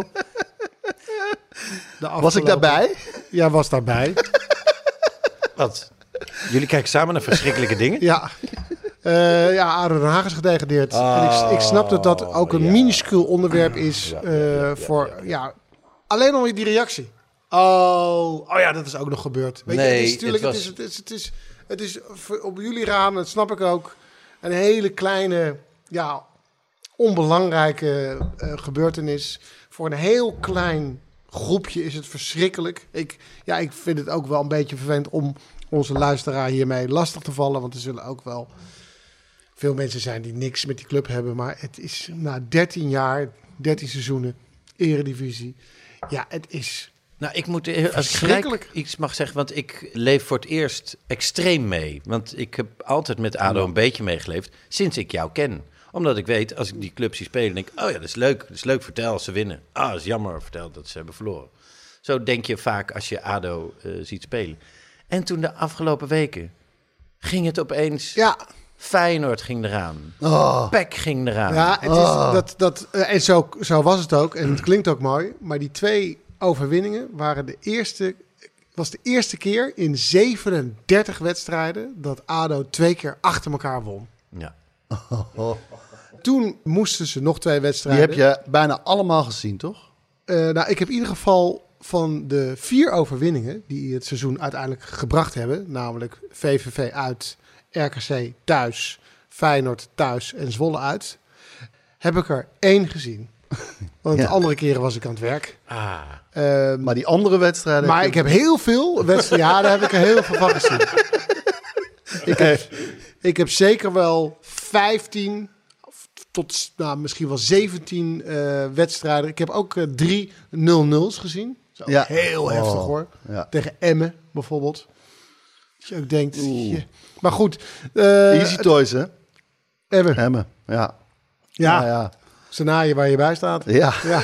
de Was ik daarbij? Ja, was daarbij. Wat? Jullie kijken samen naar verschrikkelijke dingen? Ja. Uh, ja, A D O Den Haag is gedegradeerd. En ik, ik snap dat dat ook een ja. minuscuul onderwerp is Ja, ja, uh, ja, ja, voor... ja, Ja, ja. alleen al die reactie. Oh, oh ja, dat is ook nog gebeurd. Weet Nee, je, het is natuurlijk... het Het, was- is, het, is, het, is, het is voor- op jullie raam, dat snap ik ook, een hele kleine, ja, onbelangrijke uh, gebeurtenis. Voor een heel klein groepje is het verschrikkelijk. Ik, ja, ik vind het ook wel een beetje vervelend om onze luisteraar hiermee lastig te vallen. Want er zullen ook wel veel mensen zijn die niks met die club hebben. Maar het is na dertien jaar, dertien seizoenen, eredivisie. Ja, het is... Nou, ik moet, als ik Verschrikkelijk. gelijk iets mag zeggen, want ik leef voor het eerst extreem mee. Want ik heb altijd met A D O een beetje meegeleefd, sinds ik jou ken. Omdat ik weet, als ik die club zie spelen, denk ik, oh ja, dat is leuk. Dat is leuk, vertel als ze winnen. Ah, dat is jammer, vertel dat ze hebben verloren. Zo denk je vaak als je A D O uh, ziet spelen. En toen de afgelopen weken ging het opeens... Ja, Feyenoord ging eraan. Oh. P E C ging eraan. ja het is, dat, dat, uh, en zo, zo was het ook. En het klinkt ook mooi. Maar die twee overwinningen waren de eerste... was de eerste keer in zevenendertig wedstrijden dat A D O twee keer achter elkaar won. Ja. Toen moesten ze nog twee Die wedstrijden. heb je bijna allemaal gezien, toch? Uh, nou, ik heb in ieder geval van de vier overwinningen die het seizoen uiteindelijk gebracht hebben, namelijk V V V uit, R K C thuis, Feyenoord thuis en Zwolle uit, heb ik er één gezien. Want Ja. de andere keren was ik aan het werk. Ah. Uh, Maar die andere wedstrijden... maar ik heb heel veel wedstrijden. Ja, daar heb ik er heel veel van gezien. ik, heb, ik heb zeker wel vijftien tot nou, misschien wel zeventien uh, wedstrijden. Ik heb ook uh, drie nul nul's gezien. Zo, Ja. heel Oh, heftig hoor. ja. Tegen Emmen bijvoorbeeld. Dat je ook denkt... Je, maar goed. Uh, Easy Toys, hè? Emmen. Emmen, ja. Ja, Ja, ja. scenario waar je bij staat. Ja. Ja.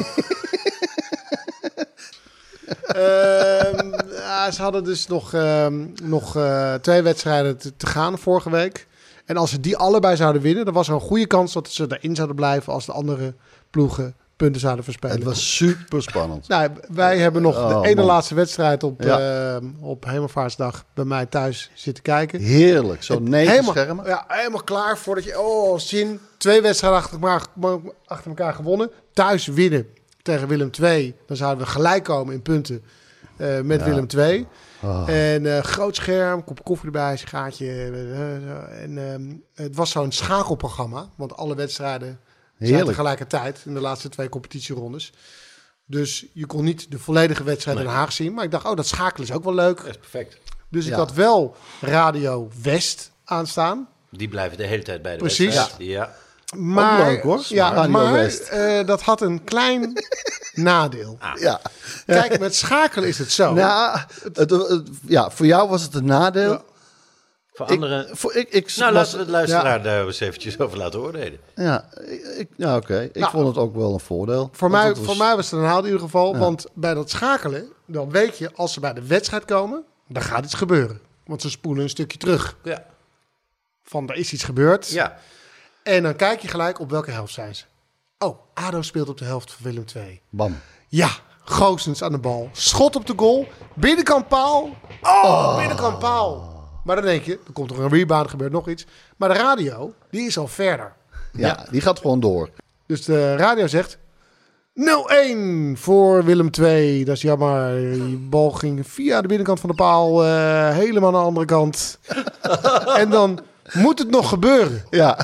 uh, ja, ze hadden dus nog, uh, nog uh, twee wedstrijden te, te gaan vorige week. En als ze die allebei zouden winnen, dan was er een goede kans dat ze erin zouden blijven als de andere ploegen punten zouden verspelen. Het was super spannend. Nou, wij hebben nog Oh, de ene man. laatste wedstrijd op, Ja. uh, op Hemelvaartsdag bij mij thuis zitten kijken. Heerlijk, zo'n negen helemaal, schermen. Ja, helemaal klaar voordat je... Oh, zin. Twee wedstrijden achter elkaar, achter elkaar gewonnen. Thuis winnen tegen Willem twee. Dan zouden we gelijk komen in punten uh, met Ja. Willem twee. Oh. En uh, groot scherm, kop koffie erbij, sigaartje. Uh, en um, het was zo'n schakelprogramma. Want alle wedstrijden zijn Heerlijk. tegelijkertijd in de laatste twee competitierondes. Dus je kon niet de volledige wedstrijd Nee. in Den Haag zien. Maar ik dacht, oh, dat schakelen is ook wel leuk. Dat is perfect. Dus ik Ja. had wel Radio West aanstaan. Die blijven de hele tijd bij de Precies. wedstrijd. Ja. Maar, leuk, hoor. Ja, Radio maar West. uh, dat had een klein nadeel. Ja. Kijk, met schakelen is het zo. Nou, het, het- ja, voor jou was het een nadeel. Ja. Voor Ik, anderen... voor, ik, ik Nou, was- laten we de luisteraar daar eens eventjes over laten oordelen. Ja, ik, ja oké. Ik Nou, vond het ook wel een voordeel. Voor Want mij, het was- voor mij was het een nadeel in ieder geval. Ja. Want bij dat schakelen, dan weet je, als ze bij de wedstrijd komen, dan gaat iets gebeuren. Want ze spoelen een stukje terug. Ja. Van, er is iets gebeurd. Ja. En dan kijk je gelijk op welke helft zijn ze. Oh, ADO speelt op de helft van Willem twee. Bam. Ja, Goossens aan de bal. Schot op de goal. Binnenkant paal. Oh, binnenkant paal. Maar dan denk je, er komt toch een rebound, er gebeurt nog iets. Maar de radio, die is al verder. Ja, die gaat gewoon door. Dus de radio zegt nul-één voor Willem twee. Dat is jammer. Die bal ging via de binnenkant van de paal uh, helemaal naar de andere kant. En dan moet het nog gebeuren. Ja,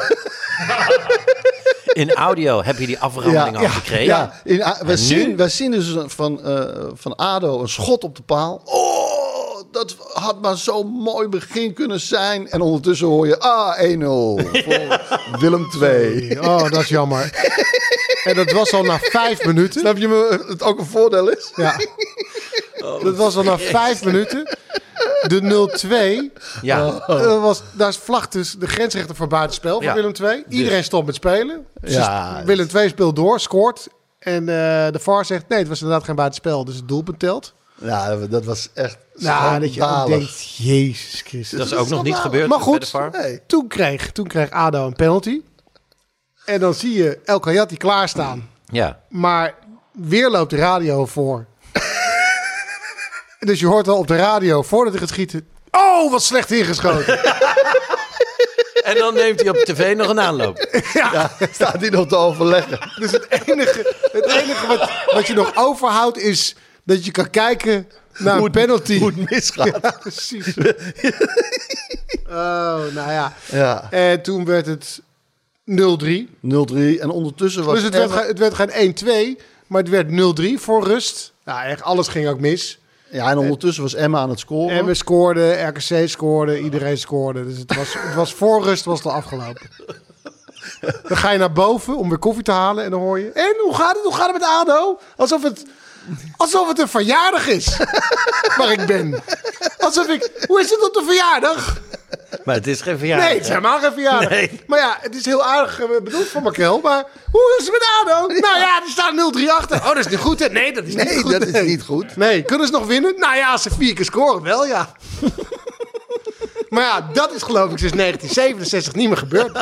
In audio heb je die aframmeling al ja, gekregen. ja. In, a- we, En zien, nu? we zien dus van, eh, van ADO een schot op de paal. Oh, dat had maar zo'n mooi begin kunnen zijn. En ondertussen hoor je ah, één nul voor Willem twee. Oh, dat is jammer. En dat was al na vijf minuten. Snap je me, het ook een voordeel is? Ja. Dat was al na vijf minuten. De nul-twee. Ja. Uh, was, daar is vlag dus de grensrechter voor buitenspel voor Ja. Willem twee. Iedereen stopt met spelen. Dus Ja. Willem twee speelt door, scoort. En uh, de V A R zegt, nee, het was inderdaad geen buitenspel. Dus het doelpunt telt. Ja, dat was echt Nou, dat je ook schandalig. denkt, Jezus Christus. Dat is ook nog niet gebeurd Maar bij de goed, V A R. Nee. toen kreeg, toen kreeg ADO een penalty. En dan zie je El Kayati klaarstaan. Ja. Maar weer loopt de radio voor. Dus je hoort al op de radio, voordat hij gaat schieten... Oh, wat slecht ingeschoten. En dan neemt hij op tv nog een aanloop. Ja, staat hij nog te overleggen. Dus het enige, het enige wat, wat je nog overhoudt is dat je kan kijken naar een penalty. Hoe het misgaat. Ja, precies. Oh, nou ja. Ja. En toen werd het nul drie. nul drie. En ondertussen was Dus het werd, Emma- ge- het werd geen één twee, maar het werd nul drie voor rust. Nou, echt alles ging ook mis. Ja, en ondertussen was Emma aan het scoren. En we scoorden, R K C scoorde, iedereen scoorde. Dus het was, het was voor rust was het al afgelopen. Dan ga je naar boven om weer koffie te halen en dan hoor je... En hoe gaat het? Hoe gaat het met ADO? Alsof het, alsof het een verjaardag is waar ik ben. Alsof ik... Hoe is het op de verjaardag? Maar het is geen verjaardag. Nee, het is helemaal geen verjaardag. Nee. Maar ja, het is heel aardig eh, bedoeld voor Markel. Maar hoe is het met ADO? Nou ja, die staan nul drie achter. Oh, dat is niet goed, hè? Nee, dat is niet Nee, goed. dat is niet goed. Nee, kunnen ze nog winnen? Nou ja, als ze vier keer scoren, wel ja. Maar ja, dat is geloof ik sinds negentien zevenenzestig niet meer gebeurd.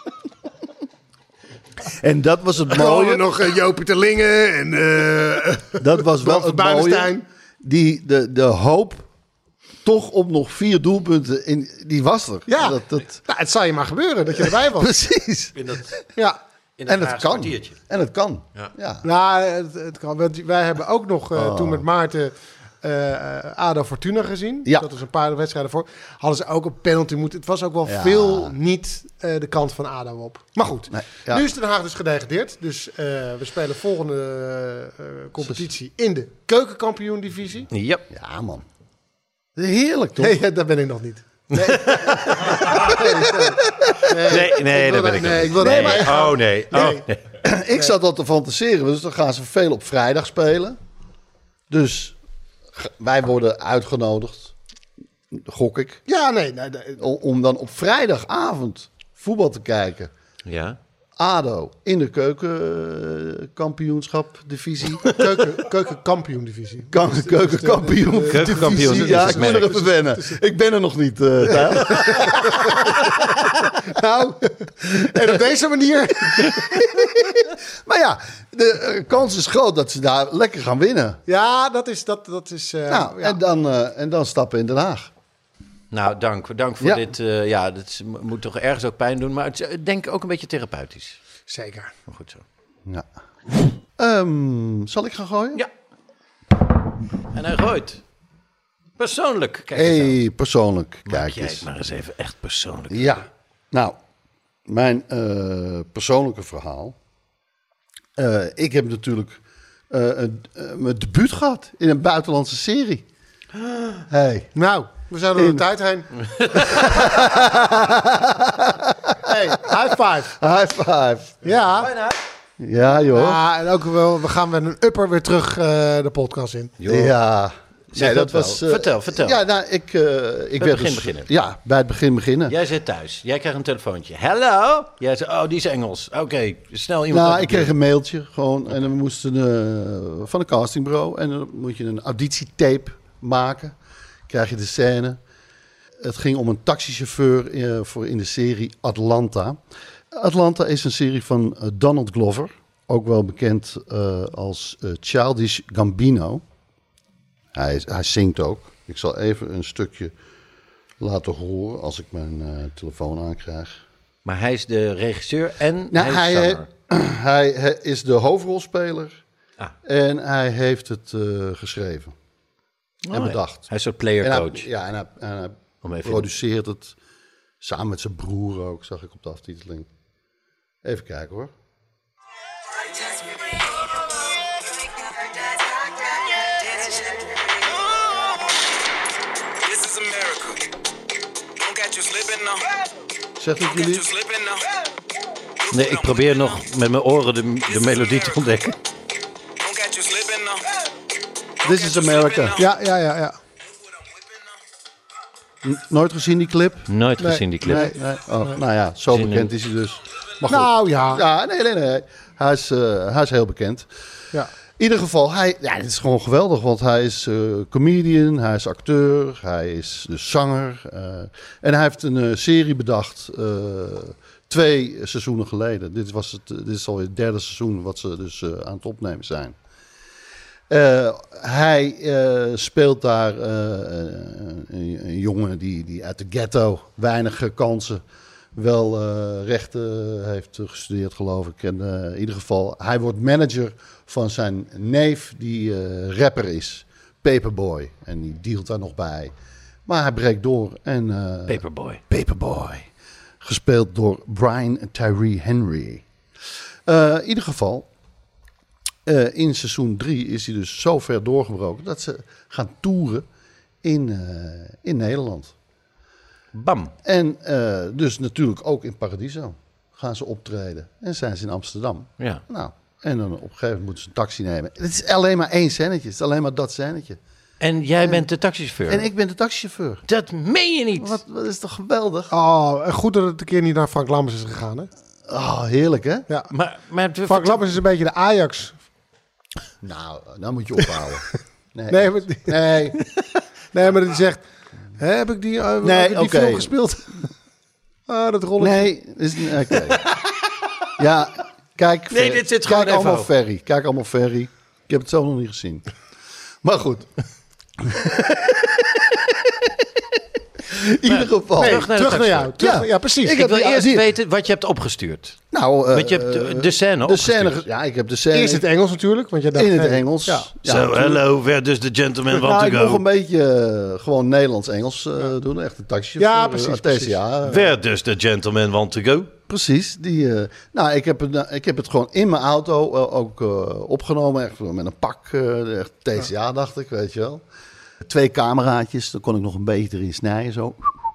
En dat was het Gewoon mooie. nog uh, Jopie Terlingen en uh, Dat was wel Bram het van mooie. Buinenstein. Die, de, de hoop toch op nog vier doelpunten, in, die was er. Ja, Dat, dat, nou, het zal je maar gebeuren dat je erbij was. precies. Ik vind dat, Ja, In En het het kan. kwartiertje. En het kan. Ja. Ja. Nou, het, het kan. Want Wij hebben ook nog uh, Oh. toen met Maarten uh, ADO Fortuna gezien. Ja. Dat was een paar wedstrijden voor. Hadden ze ook een penalty moeten. Het was ook wel Ja. veel niet uh, de kant van ADO op. Maar goed, Nee, ja. nu is Den Haag dus gedegradeerd. Dus uh, we spelen volgende uh, competitie in de keukenkampioen-divisie. Ja. Ja, man. Heerlijk, toch? Nee, daar ben ik nog niet. Nee, Nee, nee, ik daar wil ben ik nee, nog ik wil niet. er Nee. even gaan. Oh, nee. Oh, Nee. nee. Ik zat al te fantaseren, dus dan gaan ze veel op vrijdag spelen. Dus g- wij worden uitgenodigd, gok ik, Ja, nee. nee, nee. om, om dan op vrijdagavond voetbal te kijken. Ja. ADO in de keukenkampioenschap divisie. Keuken, keukenkampioen-divisie. Kan, keukenkampioen. Keukenkampioen, divisie. dat Ja, is ik moet merk. er even wennen. Ik ben er nog niet, uh, Tijl. Nou, en op deze manier... Maar ja, de eh, kans is groot dat ze daar lekker gaan winnen. Ja, dat is... Dat, dat is uh, Nou, ja. en, dan, uh, en dan stappen in Den Haag. Nou, dank, dank voor Ja. dit. Uh, ja, dat is, moet toch ergens ook pijn doen. Maar het is, ik denk ook een beetje therapeutisch. Zeker. Maar goed zo. Ja. Um, zal ik gaan gooien? Ja. En hij gooit. Persoonlijk. Kijk eens aan. Hey, persoonlijk. Maak Kijk jij eens. het maar eens even echt persoonlijk. Ja, nou, mijn uh, persoonlijke verhaal. Uh, ik heb natuurlijk uh, een, uh, mijn debuut gehad in een buitenlandse serie. Hey. Nou, we zijn er door de In- tijd heen. Hey, high five. High five. Ja. Ja, joh. Ah, en ook wel, we gaan met een upper weer terug uh, de podcast in. Ja. Zeg dat wel. Vertel, vertel. Ja, nou, ik, uh, ik het werd begin dus, beginnen. Ja, bij het begin beginnen. Jij zit thuis. Jij krijgt een telefoontje. Hallo? Jij zegt, oh, die is Engels. Oké, snel iemand. Nou, uit ik de kreeg deur. een mailtje gewoon en dan moesten uh, van een castingbureau en dan moet je een auditietape maken. Krijg je de scène. Het ging om een taxichauffeur uh, voor in de serie Atlanta. Atlanta is een serie van uh, Donald Glover, ook wel bekend uh, als uh, Childish Gambino. Hij, is, hij zingt ook. Ik zal even een stukje laten horen als ik mijn uh, telefoon aankrijg. Maar hij is de regisseur en Nou, hij is hij, zanger. hij, hij is de hoofdrolspeler Ah. en hij heeft het uh, geschreven Oh, en ja. bedacht. Hij is een soort En hij, playercoach. ja, en hij, en hij Om even- produceert het samen met zijn broer ook, zag ik op de aftiteling. Even kijken hoor. This is America. Don't catch you slipping now. Zegt het Don't catch jullie? you slipping now. Nee, ik probeer nog met mijn oren de, de melodie te ontdekken. Don't catch you slipping now. This is America. Ja, ja, ja, ja. N- Nooit gezien die clip? Nooit Nee, gezien die clip. Nee, nee. Oh, nou ja, zo Zin in. bekend is hij dus. Maar goed. Nou ja. Ja, nee, nee, nee. Hij is, uh, hij is heel bekend. ja. In ieder geval, hij, ja, dit is gewoon geweldig, want hij is uh, comedian, hij is acteur, hij is dus zanger. Uh, en hij heeft een uh, serie bedacht uh, twee seizoenen geleden. Dit, was het, dit is alweer het derde seizoen wat ze dus uh, aan het opnemen zijn. Uh, hij uh, speelt daar uh, een, een jongen die, die uit de ghetto weinig uh, kansen wel uh, rechten heeft gestudeerd, geloof ik. En uh, in ieder geval, hij wordt manager van zijn neef die uh, rapper is, Paperboy. En die dealt daar nog bij. Maar hij breekt door en... Uh, Paperboy. Paperboy. Gespeeld door Brian Tyree Henry. Uh, in ieder geval, uh, in seizoen drie is hij dus zo ver doorgebroken dat ze gaan toeren in, uh, in Nederland. Bam. En uh, dus natuurlijk ook in Paradiso gaan ze optreden. En zijn ze in Amsterdam. Ja. Nou, en dan op een gegeven moment moeten ze een taxi nemen. Het is alleen maar één scènetje. Het is alleen maar dat scènetje. En jij bent de taxichauffeur. En ik ben de taxichauffeur. Dat meen je niet. Wat, wat is toch geweldig? Oh, en goed dat het een keer niet naar Frank Lammers is gegaan, hè? Oh, heerlijk hè? Ja. Maar, maar Frank Lammers is een beetje de Ajax. Nou, nou moet je ophouden. Nee, Nee, maar, nee. nee, maar die zegt... Hè, heb ik die, uh, Nee, heb ik die oké. film gespeeld? Ah, dat rolletje. Nee, is oké. Ja, kijk. Nee, Fer- dit zit kijk gewoon even allemaal over. Ferry. Kijk allemaal Ferry. Ik heb het zo nog niet gezien. Maar goed. In ieder geval. Nee, terug naar, terug de naar jou. taxi. Terug Ja. naar- ja, precies. Ik Ik heb wil die- eerst die- weten wat je hebt opgestuurd. Nou, uh, Want je hebt de, de scène de opgestuurd. scène, ja, ik heb de scène Eerst het Engels natuurlijk, want jij dacht... in het hey, Engels. Ja. Ja, Zo, natuurlijk. hello, where does the gentleman want Nou, to ik go? mocht een beetje uh, gewoon Nederlands-Engels uh, doen. Echt een taxi. Ja, precies, T C A. Where does the gentleman want to go? Precies. Die, uh, nou, ik heb, het, ik heb het gewoon in mijn auto uh, ook uh, opgenomen. Echt met een pak. Uh, echt T C A, dacht ik, weet je wel. Twee cameraatjes. Dan kon ik nog een beetje erin snijden, zo.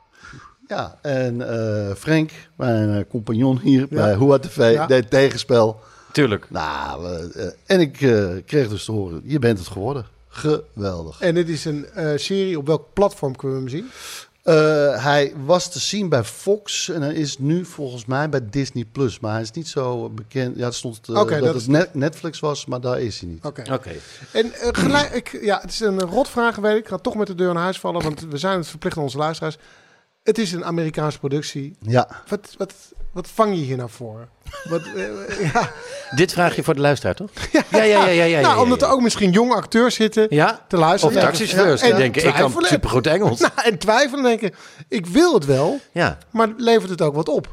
Ja, en uh, Frank, mijn uh, compagnon hier Ja. bij Hoe T V, Ja. deed tegengespel. Tuurlijk. Nou, uh, uh, en ik uh, kreeg dus te horen, je bent het geworden. Geweldig. En dit is een uh, serie, op welk platform kunnen we hem zien? Uh, hij was te zien bij Fox en hij is nu volgens mij bij Disney Plus, maar hij is niet zo bekend. Ja, er stond uh, Oké, dat, dat het is- net, Netflix was, maar daar is hij niet. Oké. Oké. En uh, gelijk, ik, ja, het is een rotvraag, weet ik. Ik ga toch met de deur naar huis vallen, want we zijn het verplicht aan onze luisteraars. Het is een Amerikaanse productie. Ja, Wat, wat, wat vang je hier nou voor? Wat, uh, ja. Dit vraag je voor de luisteraar, toch? Ja, ja, ja. ja, ja, ja, Nou, ja, omdat er ja. ook misschien jonge acteurs zitten Ja? te luisteren. Of Ja. taxichauffeurs Ja, die en denken, ik kan twijfelen. supergoed Engels. Nou, en twijfelen en denken, ik wil het wel, Ja. maar levert het ook wat op?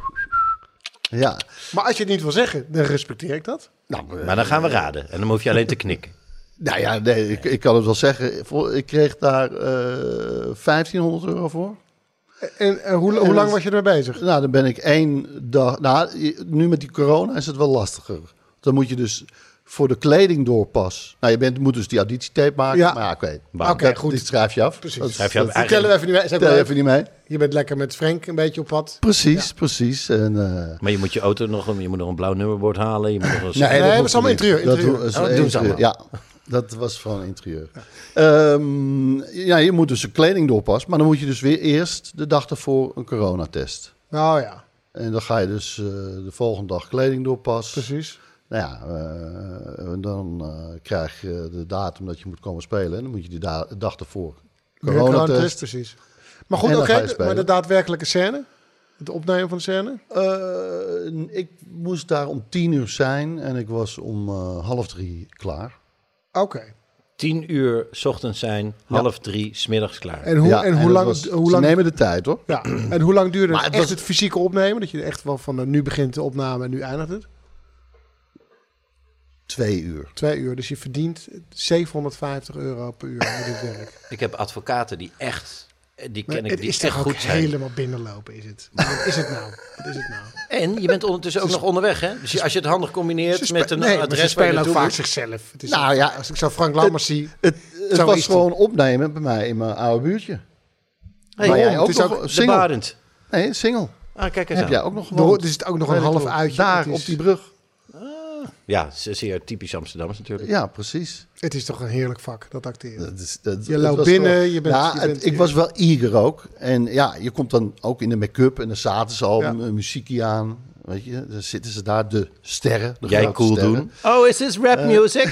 ja. Maar als je het niet wil zeggen, dan respecteer ik dat. Nou, uh, Maar dan gaan we raden. En dan hoef je alleen te knikken. nou ja, nee, ik, ik kan het wel zeggen. Voor- Ik kreeg daar uh, vijftienhonderd euro voor. En uh, hoe, En hoe lang dat- was je ermee bezig? Nou, dan ben ik één dag... Nou, je- nu met die corona is het wel lastiger. Dan moet je dus voor de kledingdoorpas... Nou, je bent, moet dus die auditietape maken. Ja. Maar ja, oké. Bam. Oké, Dat- goed. Dit schrijf je af. Precies. Dat- Schrijf je af. dat- Die tellen we even niet mee. Is ook tel leuk. even niet mee. Je bent lekker met Frank een beetje op pad. Precies, precies. En, uh, Maar je moet je auto nog, een- je moet nog een blauw nummerbord halen. Je moet nog een... nee, Nee, dat dat hoeft is allemaal niet. interieur, Dat interieur. doen- is Oh, dat doen ze interieur. Ja, dat was gewoon interieur. Ja. Um, ja, je moet dus een kledingdoorpas. Maar dan moet je dus weer eerst de dag ervoor een coronatest. Nou ja, En dan ga je dus uh, de volgende dag kledingdoorpas. precies. Nou ja, uh, dan uh, krijg je de datum dat je moet komen spelen. En dan moet je die da- de dag ervoor Weer een coronatest, coronatest. precies. Maar goed, En dan oké, ga je spelen. maar de daadwerkelijke scène? Het opnemen van de scène? Uh, ik moest daar om tien uur zijn en ik was om uh, half drie klaar. Oké. Tien uur 's ochtends zijn, half drie 's middags klaar. En hoe, Ja, en hoe dat lang... was- hoe ze lang nemen de tijd, hoor. ja, en hoe lang duurde Maar het het echt was- het fysieke opnemen? Dat je echt wel van uh, nu begint de opname en nu eindigt het? Twee uur. Twee uur. Dus je verdient zevenhonderdvijftig euro per uur met dit werk. Ik heb advocaten die echt, die Maar ken ik, het die is echt toch ook goed zijn. helemaal binnenlopen, is het? Maar wat is het nou? Wat is het nou? En je bent ondertussen ook nog onderweg, hè? Dus als je het handig combineert Ze met spe- een nee, maar ze adres waar je spelen ook naartoe vaak moet. zichzelf. Het is Nou ook- ja, als ik zo Frank Lammers zie... Het, het Zo was is het. gewoon opnemen bij mij in mijn oude buurtje. Hey, Maar jij waarom? ook Het is nog ook een De single? Barend. Nee, single. Ah, kijk eens Heb aan. jij ook nog Door, gewoond? er zit ook nog een half uitje. Daar, Het is- op die brug. Ja, ze- zeer typisch Amsterdams natuurlijk. Ja, precies. Het is toch een heerlijk vak, dat acteren. Dat is, dat, Je het loopt was binnen, gewoon- je bent- Ja, je het- bent- ik was wel eager ook. En ja, je komt dan ook in de make-up en dan zaten ze al Ja. een muziekje aan. Weet je, dan zitten ze daar, de sterren. De Jij grote cool sterren. doen. Oh, is this rap music?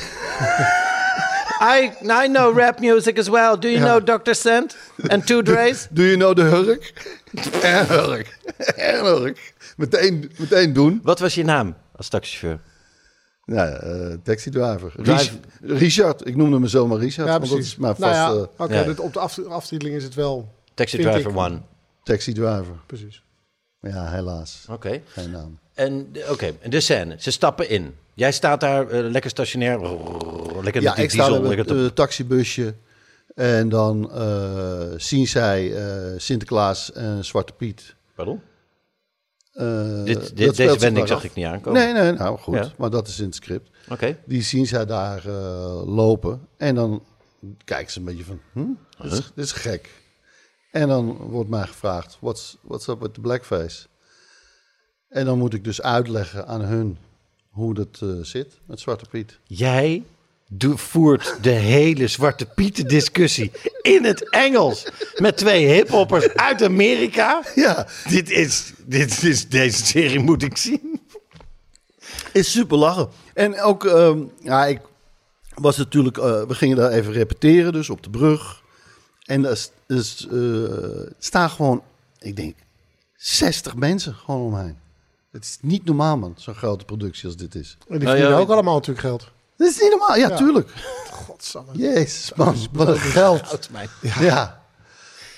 I, I know rap music as well. Do you Ja. know doctor Sand and Two Dre's? Do you know de hurk? en hurk. en hurk. Meteen, meteen doen. Wat was je naam als taxichauffeur? Ja, uh, taxi driver. Drive- Rich- Richard. Ik noemde me zomaar Richard. Ja, want dat precies. is mijn Nou vaste ja, oké, Ja. dit- op de af, aftiteling is het wel... Taxi Vind driver ik. one. taxi driver. Precies. Ja, helaas. Oké. Geen naam. En oké, de scène. Ze stappen in. Jij staat daar eh, lekker stationair. Lekker Ja, met die ik sta diesel. in lekker het te- uh, taxibusje. En dan uh, zien zij uh, Sinterklaas en Zwarte Piet. Pardon? Uh, Dit- dat dit- speelt deze zich wending daar zag af. ik niet aankomen. Nee, nee, nou goed. Ja. Maar dat is in het script. Oké. Die zien zij daar uh, lopen. En dan kijken ze een beetje van, hm, dit, is, dit is gek. En dan wordt mij gevraagd, what's, what's up with the blackface? En dan moet ik dus uitleggen aan hun hoe dat uh, zit met Zwarte Piet. Jij doe- voert de hele Zwarte Pieten discussie in het Engels met twee hiphoppers uit Amerika. Ja, Dit is, dit is, deze serie moet ik zien. is super lachen. En ook, um, ja, ik was natuurlijk, uh, we gingen daar even repeteren, dus op de brug. En er is- dus, uh, staan gewoon, ik denk, zestig mensen gewoon omheen. Het is niet normaal, man, zo'n grote productie als dit is. En die Nou verdienen ja, ook allemaal natuurlijk geld. Dat is niet normaal, ja, Ja. tuurlijk. Godsamme. Jezus, man, wat een geld. Ja.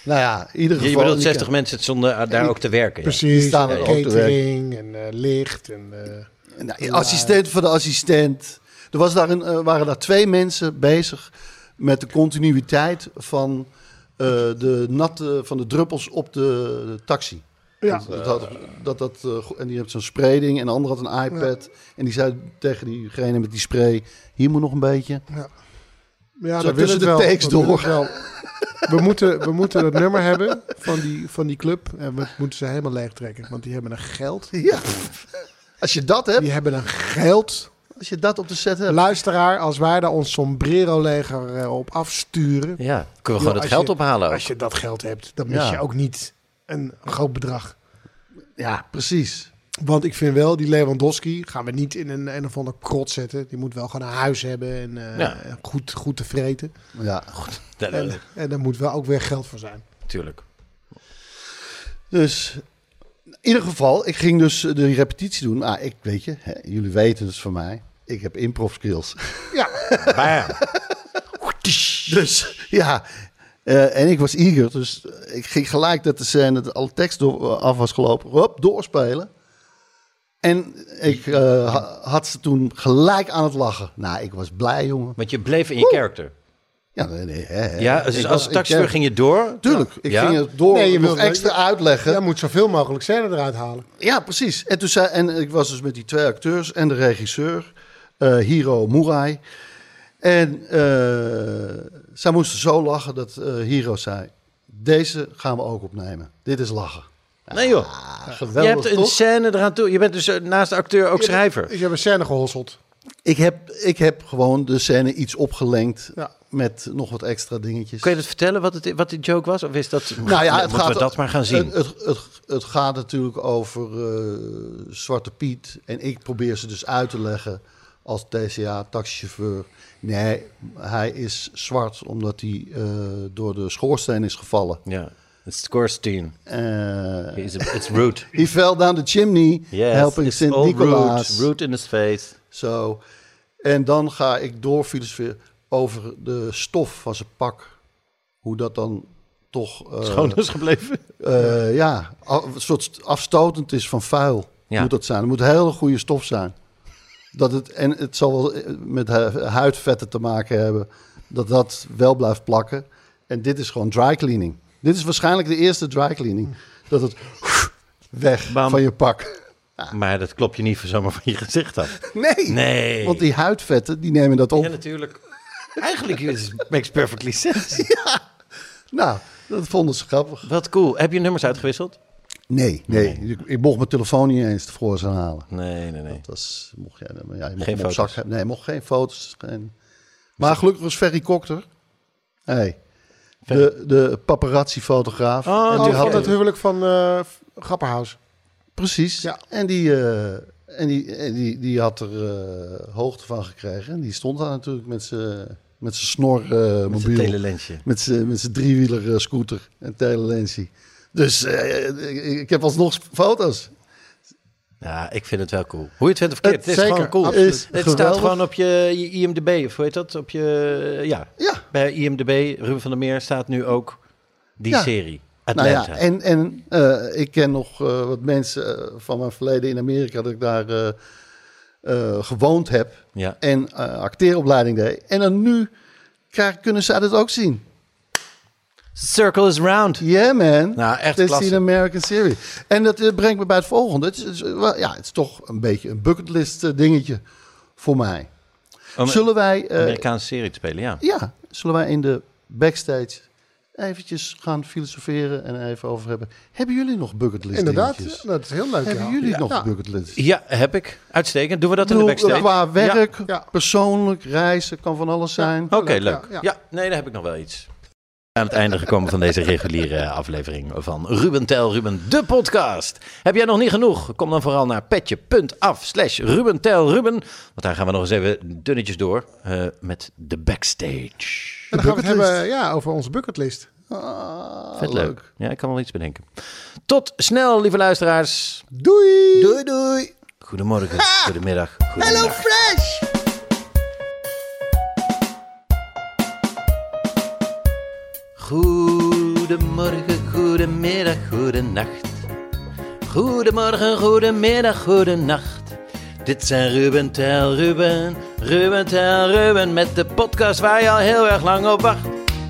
Nou ja, in ieder Je geval... bedoelt ik- zestig mensen zonder daar ook te werken. Ja. Precies, Die staan er en ook te catering en uh, licht. En, uh, Nou, assistent voor de assistent. Er was daar een, uh, waren daar twee mensen bezig met de continuïteit van, uh, de, natte, van de druppels op de, de taxi. Ja. Dat, dat, dat, dat, uh, go- en die heeft zo'n sprayding en de andere had een iPad. En die zei tegen diegene met die spray, hier moet nog een beetje. ja, Zo dat tussen de takes dat wil door. het wel. We moeten, we moeten het nummer hebben van die, van die club. En we moeten ze helemaal leeg trekken. Want die hebben een geld. Ja. Als je dat hebt, Die hebben een geld. als je dat op de set hebt. Luisteraar, als wij daar ons sombrero-leger uh, op afsturen. Ja, kunnen we Joh, gewoon het als geld je- ophalen ook. Als je dat geld hebt, dan mis Ja. je ook niet een groot bedrag. Ja, precies. Want ik vind wel, die Lewandowski gaan we niet in een, een of ander krot zetten. Die moet wel gewoon een huis hebben en uh, Ja. goed, goed te vreten. Ja. Ja, En, en daar moet wel ook weer geld voor zijn. Natuurlijk. Dus in ieder geval, ik ging dus de repetitie doen. Ah, ik weet je, hè, jullie weten dus van mij. Ik heb improv skills. Ja, Dus ja, uh, en ik was eager. Dus ik ging gelijk dat de scène, dat alle tekst door, af was gelopen. Hop, doorspelen. En ik uh, ha- had ze toen gelijk aan het lachen. Nou, ik was blij, jongen. Want je bleef in je character. Ja, nee, nee, hè, hè. Ja, dus Ik als was- taxichauffeur ik- ging je door. Tuurlijk, ik Ja? ging het door Nee, je nog wil- extra uitleggen. jij moet zoveel mogelijk scène eruit halen. Ja, precies. En, toen zei, en ik was dus met die twee acteurs en de regisseur, eh, Hiro Murai. En uh, zij moesten zo lachen dat uh, Hiro zei, deze gaan we ook opnemen. Dit is lachen. Nee joh. Ah, Je geweldig, hebt een toch? scène eraan toe. Je bent dus eh, naast de acteur ook schrijver. Dus je hebt een scène gehosseld. Ik heb, ik heb gewoon de scène iets opgelengd Ja. met nog wat extra dingetjes. Kun je het vertellen wat, het, wat die joke was? Of is dat, Nou ja, het moeten gaat, we dat maar gaan zien? Het, het, het, het gaat natuurlijk over uh, Zwarte Piet. En ik probeer ze dus uit te leggen als T C A-taxichauffeur. Nee, hij is zwart omdat hij uh, door de schoorsteen is gevallen. Ja, het Scoresteen. Uh, It's, it's root. he fell down the chimney, Yes, helping it's Sint all Nicolaas. root. Root in his face. Zo. En dan ga ik door filosoferen over de stof van zijn pak. Hoe dat dan toch... Uh, Schoon is gebleven. Uh, ja, a- een soort afstotend is van vuil. Ja. Moet dat zijn. Het moet een hele goede stof zijn. Dat het, en het zal wel met hu- huidvetten te maken hebben. Dat dat wel blijft plakken. En dit is gewoon dry cleaning. Dit is waarschijnlijk de eerste dry cleaning. Dat het weg Bam. van je pak. Maar dat klop je niet voor zomaar van je gezicht af. Nee, Nee. want die huidvetten die nemen dat op. Ja, natuurlijk. Eigenlijk is het makes perfectly sense. Nou, dat vonden ze grappig. Wat cool. Heb je nummers uitgewisseld? Nee, nee. Ik, ik mocht mijn telefoon niet eens voor ze halen. Nee, nee, nee. Dat was, mocht jij, ja, je mocht Geen hem op foto's. zak hebben. Nee, je mocht geen foto's. Geen... Maar gelukkig was Ferry Kokter. Hey, de, de paparazzi-fotograaf. Oh, en die die van had het huwelijk van uh, Grapperhaus. Precies. Ja. En, die, uh, en, die, en die, die had er uh, hoogte van gekregen. En die stond daar natuurlijk met zijn met zijn snor uh, Met mobiel. zijn telelensje. Met zijn met zijn driewieler uh, scooter en telelensje. Dus uh, ik, ik heb alsnog foto's. Ja, ik vind het wel cool. Hoe je het vindt of verkeerd, het, Het is zeker, gewoon cool. absoluut. Het Geweldig. staat gewoon op je, je I M D B, of hoe heet dat? Op je, ja. Ja. Bij I M D B, Ruben van der Meer, staat nu ook die Ja. serie. Nou Atlanta. ja, en, en uh, ik ken nog uh, wat mensen uh, van mijn verleden in Amerika... dat ik daar uh, uh, gewoond heb Ja. en uh, acteeropleiding deed. En dan nu krijg, kunnen zij dat ook zien. Circle is round. Yeah, man. Nou, echt Dit is klasse. een American serie. En dat uh, brengt me bij het volgende. Het is, het is, wel- ja, het is toch een beetje een bucketlist uh, dingetje voor mij. Om Zullen wij... een uh, Amerikaanse serie te spelen, ja. Ja, zullen wij in de backstage eventjes gaan filosoferen en even over hebben. Hebben jullie nog bucketlist Inderdaad, dingetjes? dat is heel leuk. Hebben ja. jullie Ja. nog Ja. bucketlist? Ja, heb ik. Uitstekend. Doen we dat Ik in de bedoel, backstage? Qua werk, Ja. persoonlijk, reizen, kan van alles zijn. Oké, Leuk, leuk. ja, Ja, ja. nee, daar heb ik nog wel iets. Aan het einde gekomen van deze reguliere aflevering van Ruben Tel Ruben, de podcast. Heb jij nog niet genoeg? Kom dan vooral naar petje.af slash Ruben Tel Ruben. Want daar gaan we nog eens even dunnetjes door uh, met de backstage. En dan gaan we het bucketlist. hebben ja, over onze bucketlist. Ah, Vet leuk. Ja, ik kan wel iets bedenken. Tot snel, lieve luisteraars. Doei! Doei, doei! Goedemorgen, goedemiddag, goedemiddag. Fresh! Goed. Goedemorgen, goedemiddag, goedenacht. Goedemorgen, goedemiddag, goedenacht. Dit zijn Ruben Tel Ruben, Ruben Tel Ruben met de podcast waar je al heel erg lang op wacht.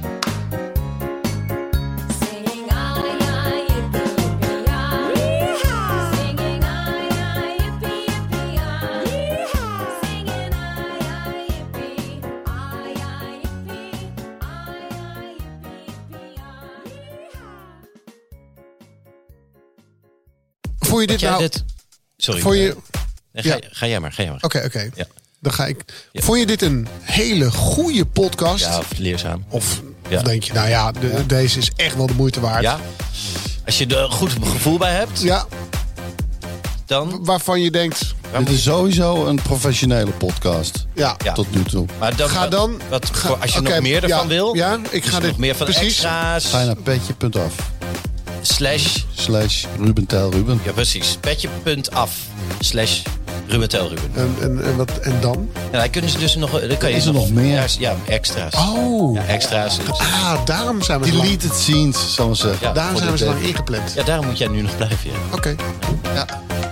Vond je dit jij nou... Dit... Sorry. Vond je... Nee, ga, ja. ga jij maar, ga jij maar. Oké, okay, oké. Okay. Ja. Dan ga ik... Ja. Vond je dit een hele goede podcast? Ja, of leerzaam. Of, ja. of denk je, nou ja, de, ja, deze is echt wel de moeite waard. Ja. Als je er een goed gevoel bij hebt. Ja. Dan... Waarvan je denkt... Dit is sowieso een professionele podcast. Ja. ja. Tot nu toe. Maar dan, ga dan... Wat, ga, als je okay, nog meer ervan ja, wil. Ja, ik ga dit... nog meer van precies. extra's. Ga je naar petje.af. Slash. Slash Ruben Tel Ruben. Ja, precies. Petje.af. Slash Ruben Tel Ruben. En, en, en, wat, en dan? Ja, dan kunnen ze dus nog... Dan kan je is er nog meer? Ja, ja, extra's. Oh. Ja, extra's. Ah, daarom zijn we... Deleted scenes, zal ik zeggen. Ja, daarom zijn we zo lang ingepland. Ja, daarom moet jij nu nog blijven. Ja. Oké. Okay. Ja.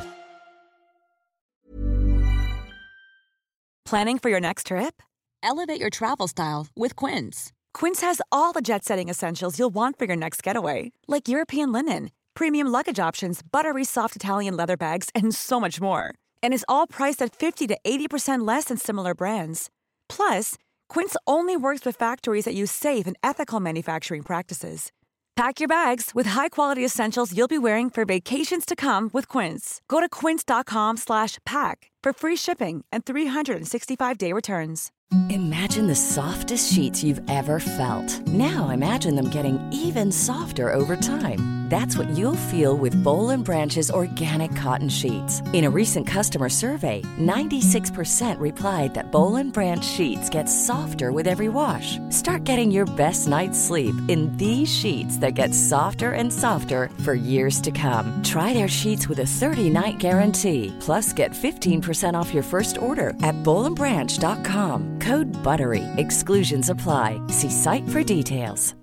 Planning for your next trip? Elevate your travel style with Quince. Quince has all the jet-setting essentials you'll want for your next getaway, like European linen, premium luggage options, buttery soft Italian leather bags, and so much more. And is all priced at fifty to eighty percent less than similar brands. Plus, Quince only works with factories that use safe and ethical manufacturing practices. Pack your bags with high-quality essentials you'll be wearing for vacations to come with Quince. Go to quince.com slash pack for free shipping and three sixty-five day returns. Imagine the softest sheets you've ever felt. Now imagine them getting even softer over time. That's what you'll feel with Boll and Branch's organic cotton sheets. In a recent customer survey, ninety-six percent replied that Boll and Branch sheets get softer with every wash. Start getting your best night's sleep in these sheets that get softer and softer for years to come. Try their sheets with a thirty-night guarantee. Plus, get fifteen percent off your first order at boll and branch dot com. Code BUTTERY. Exclusions apply. See site for details.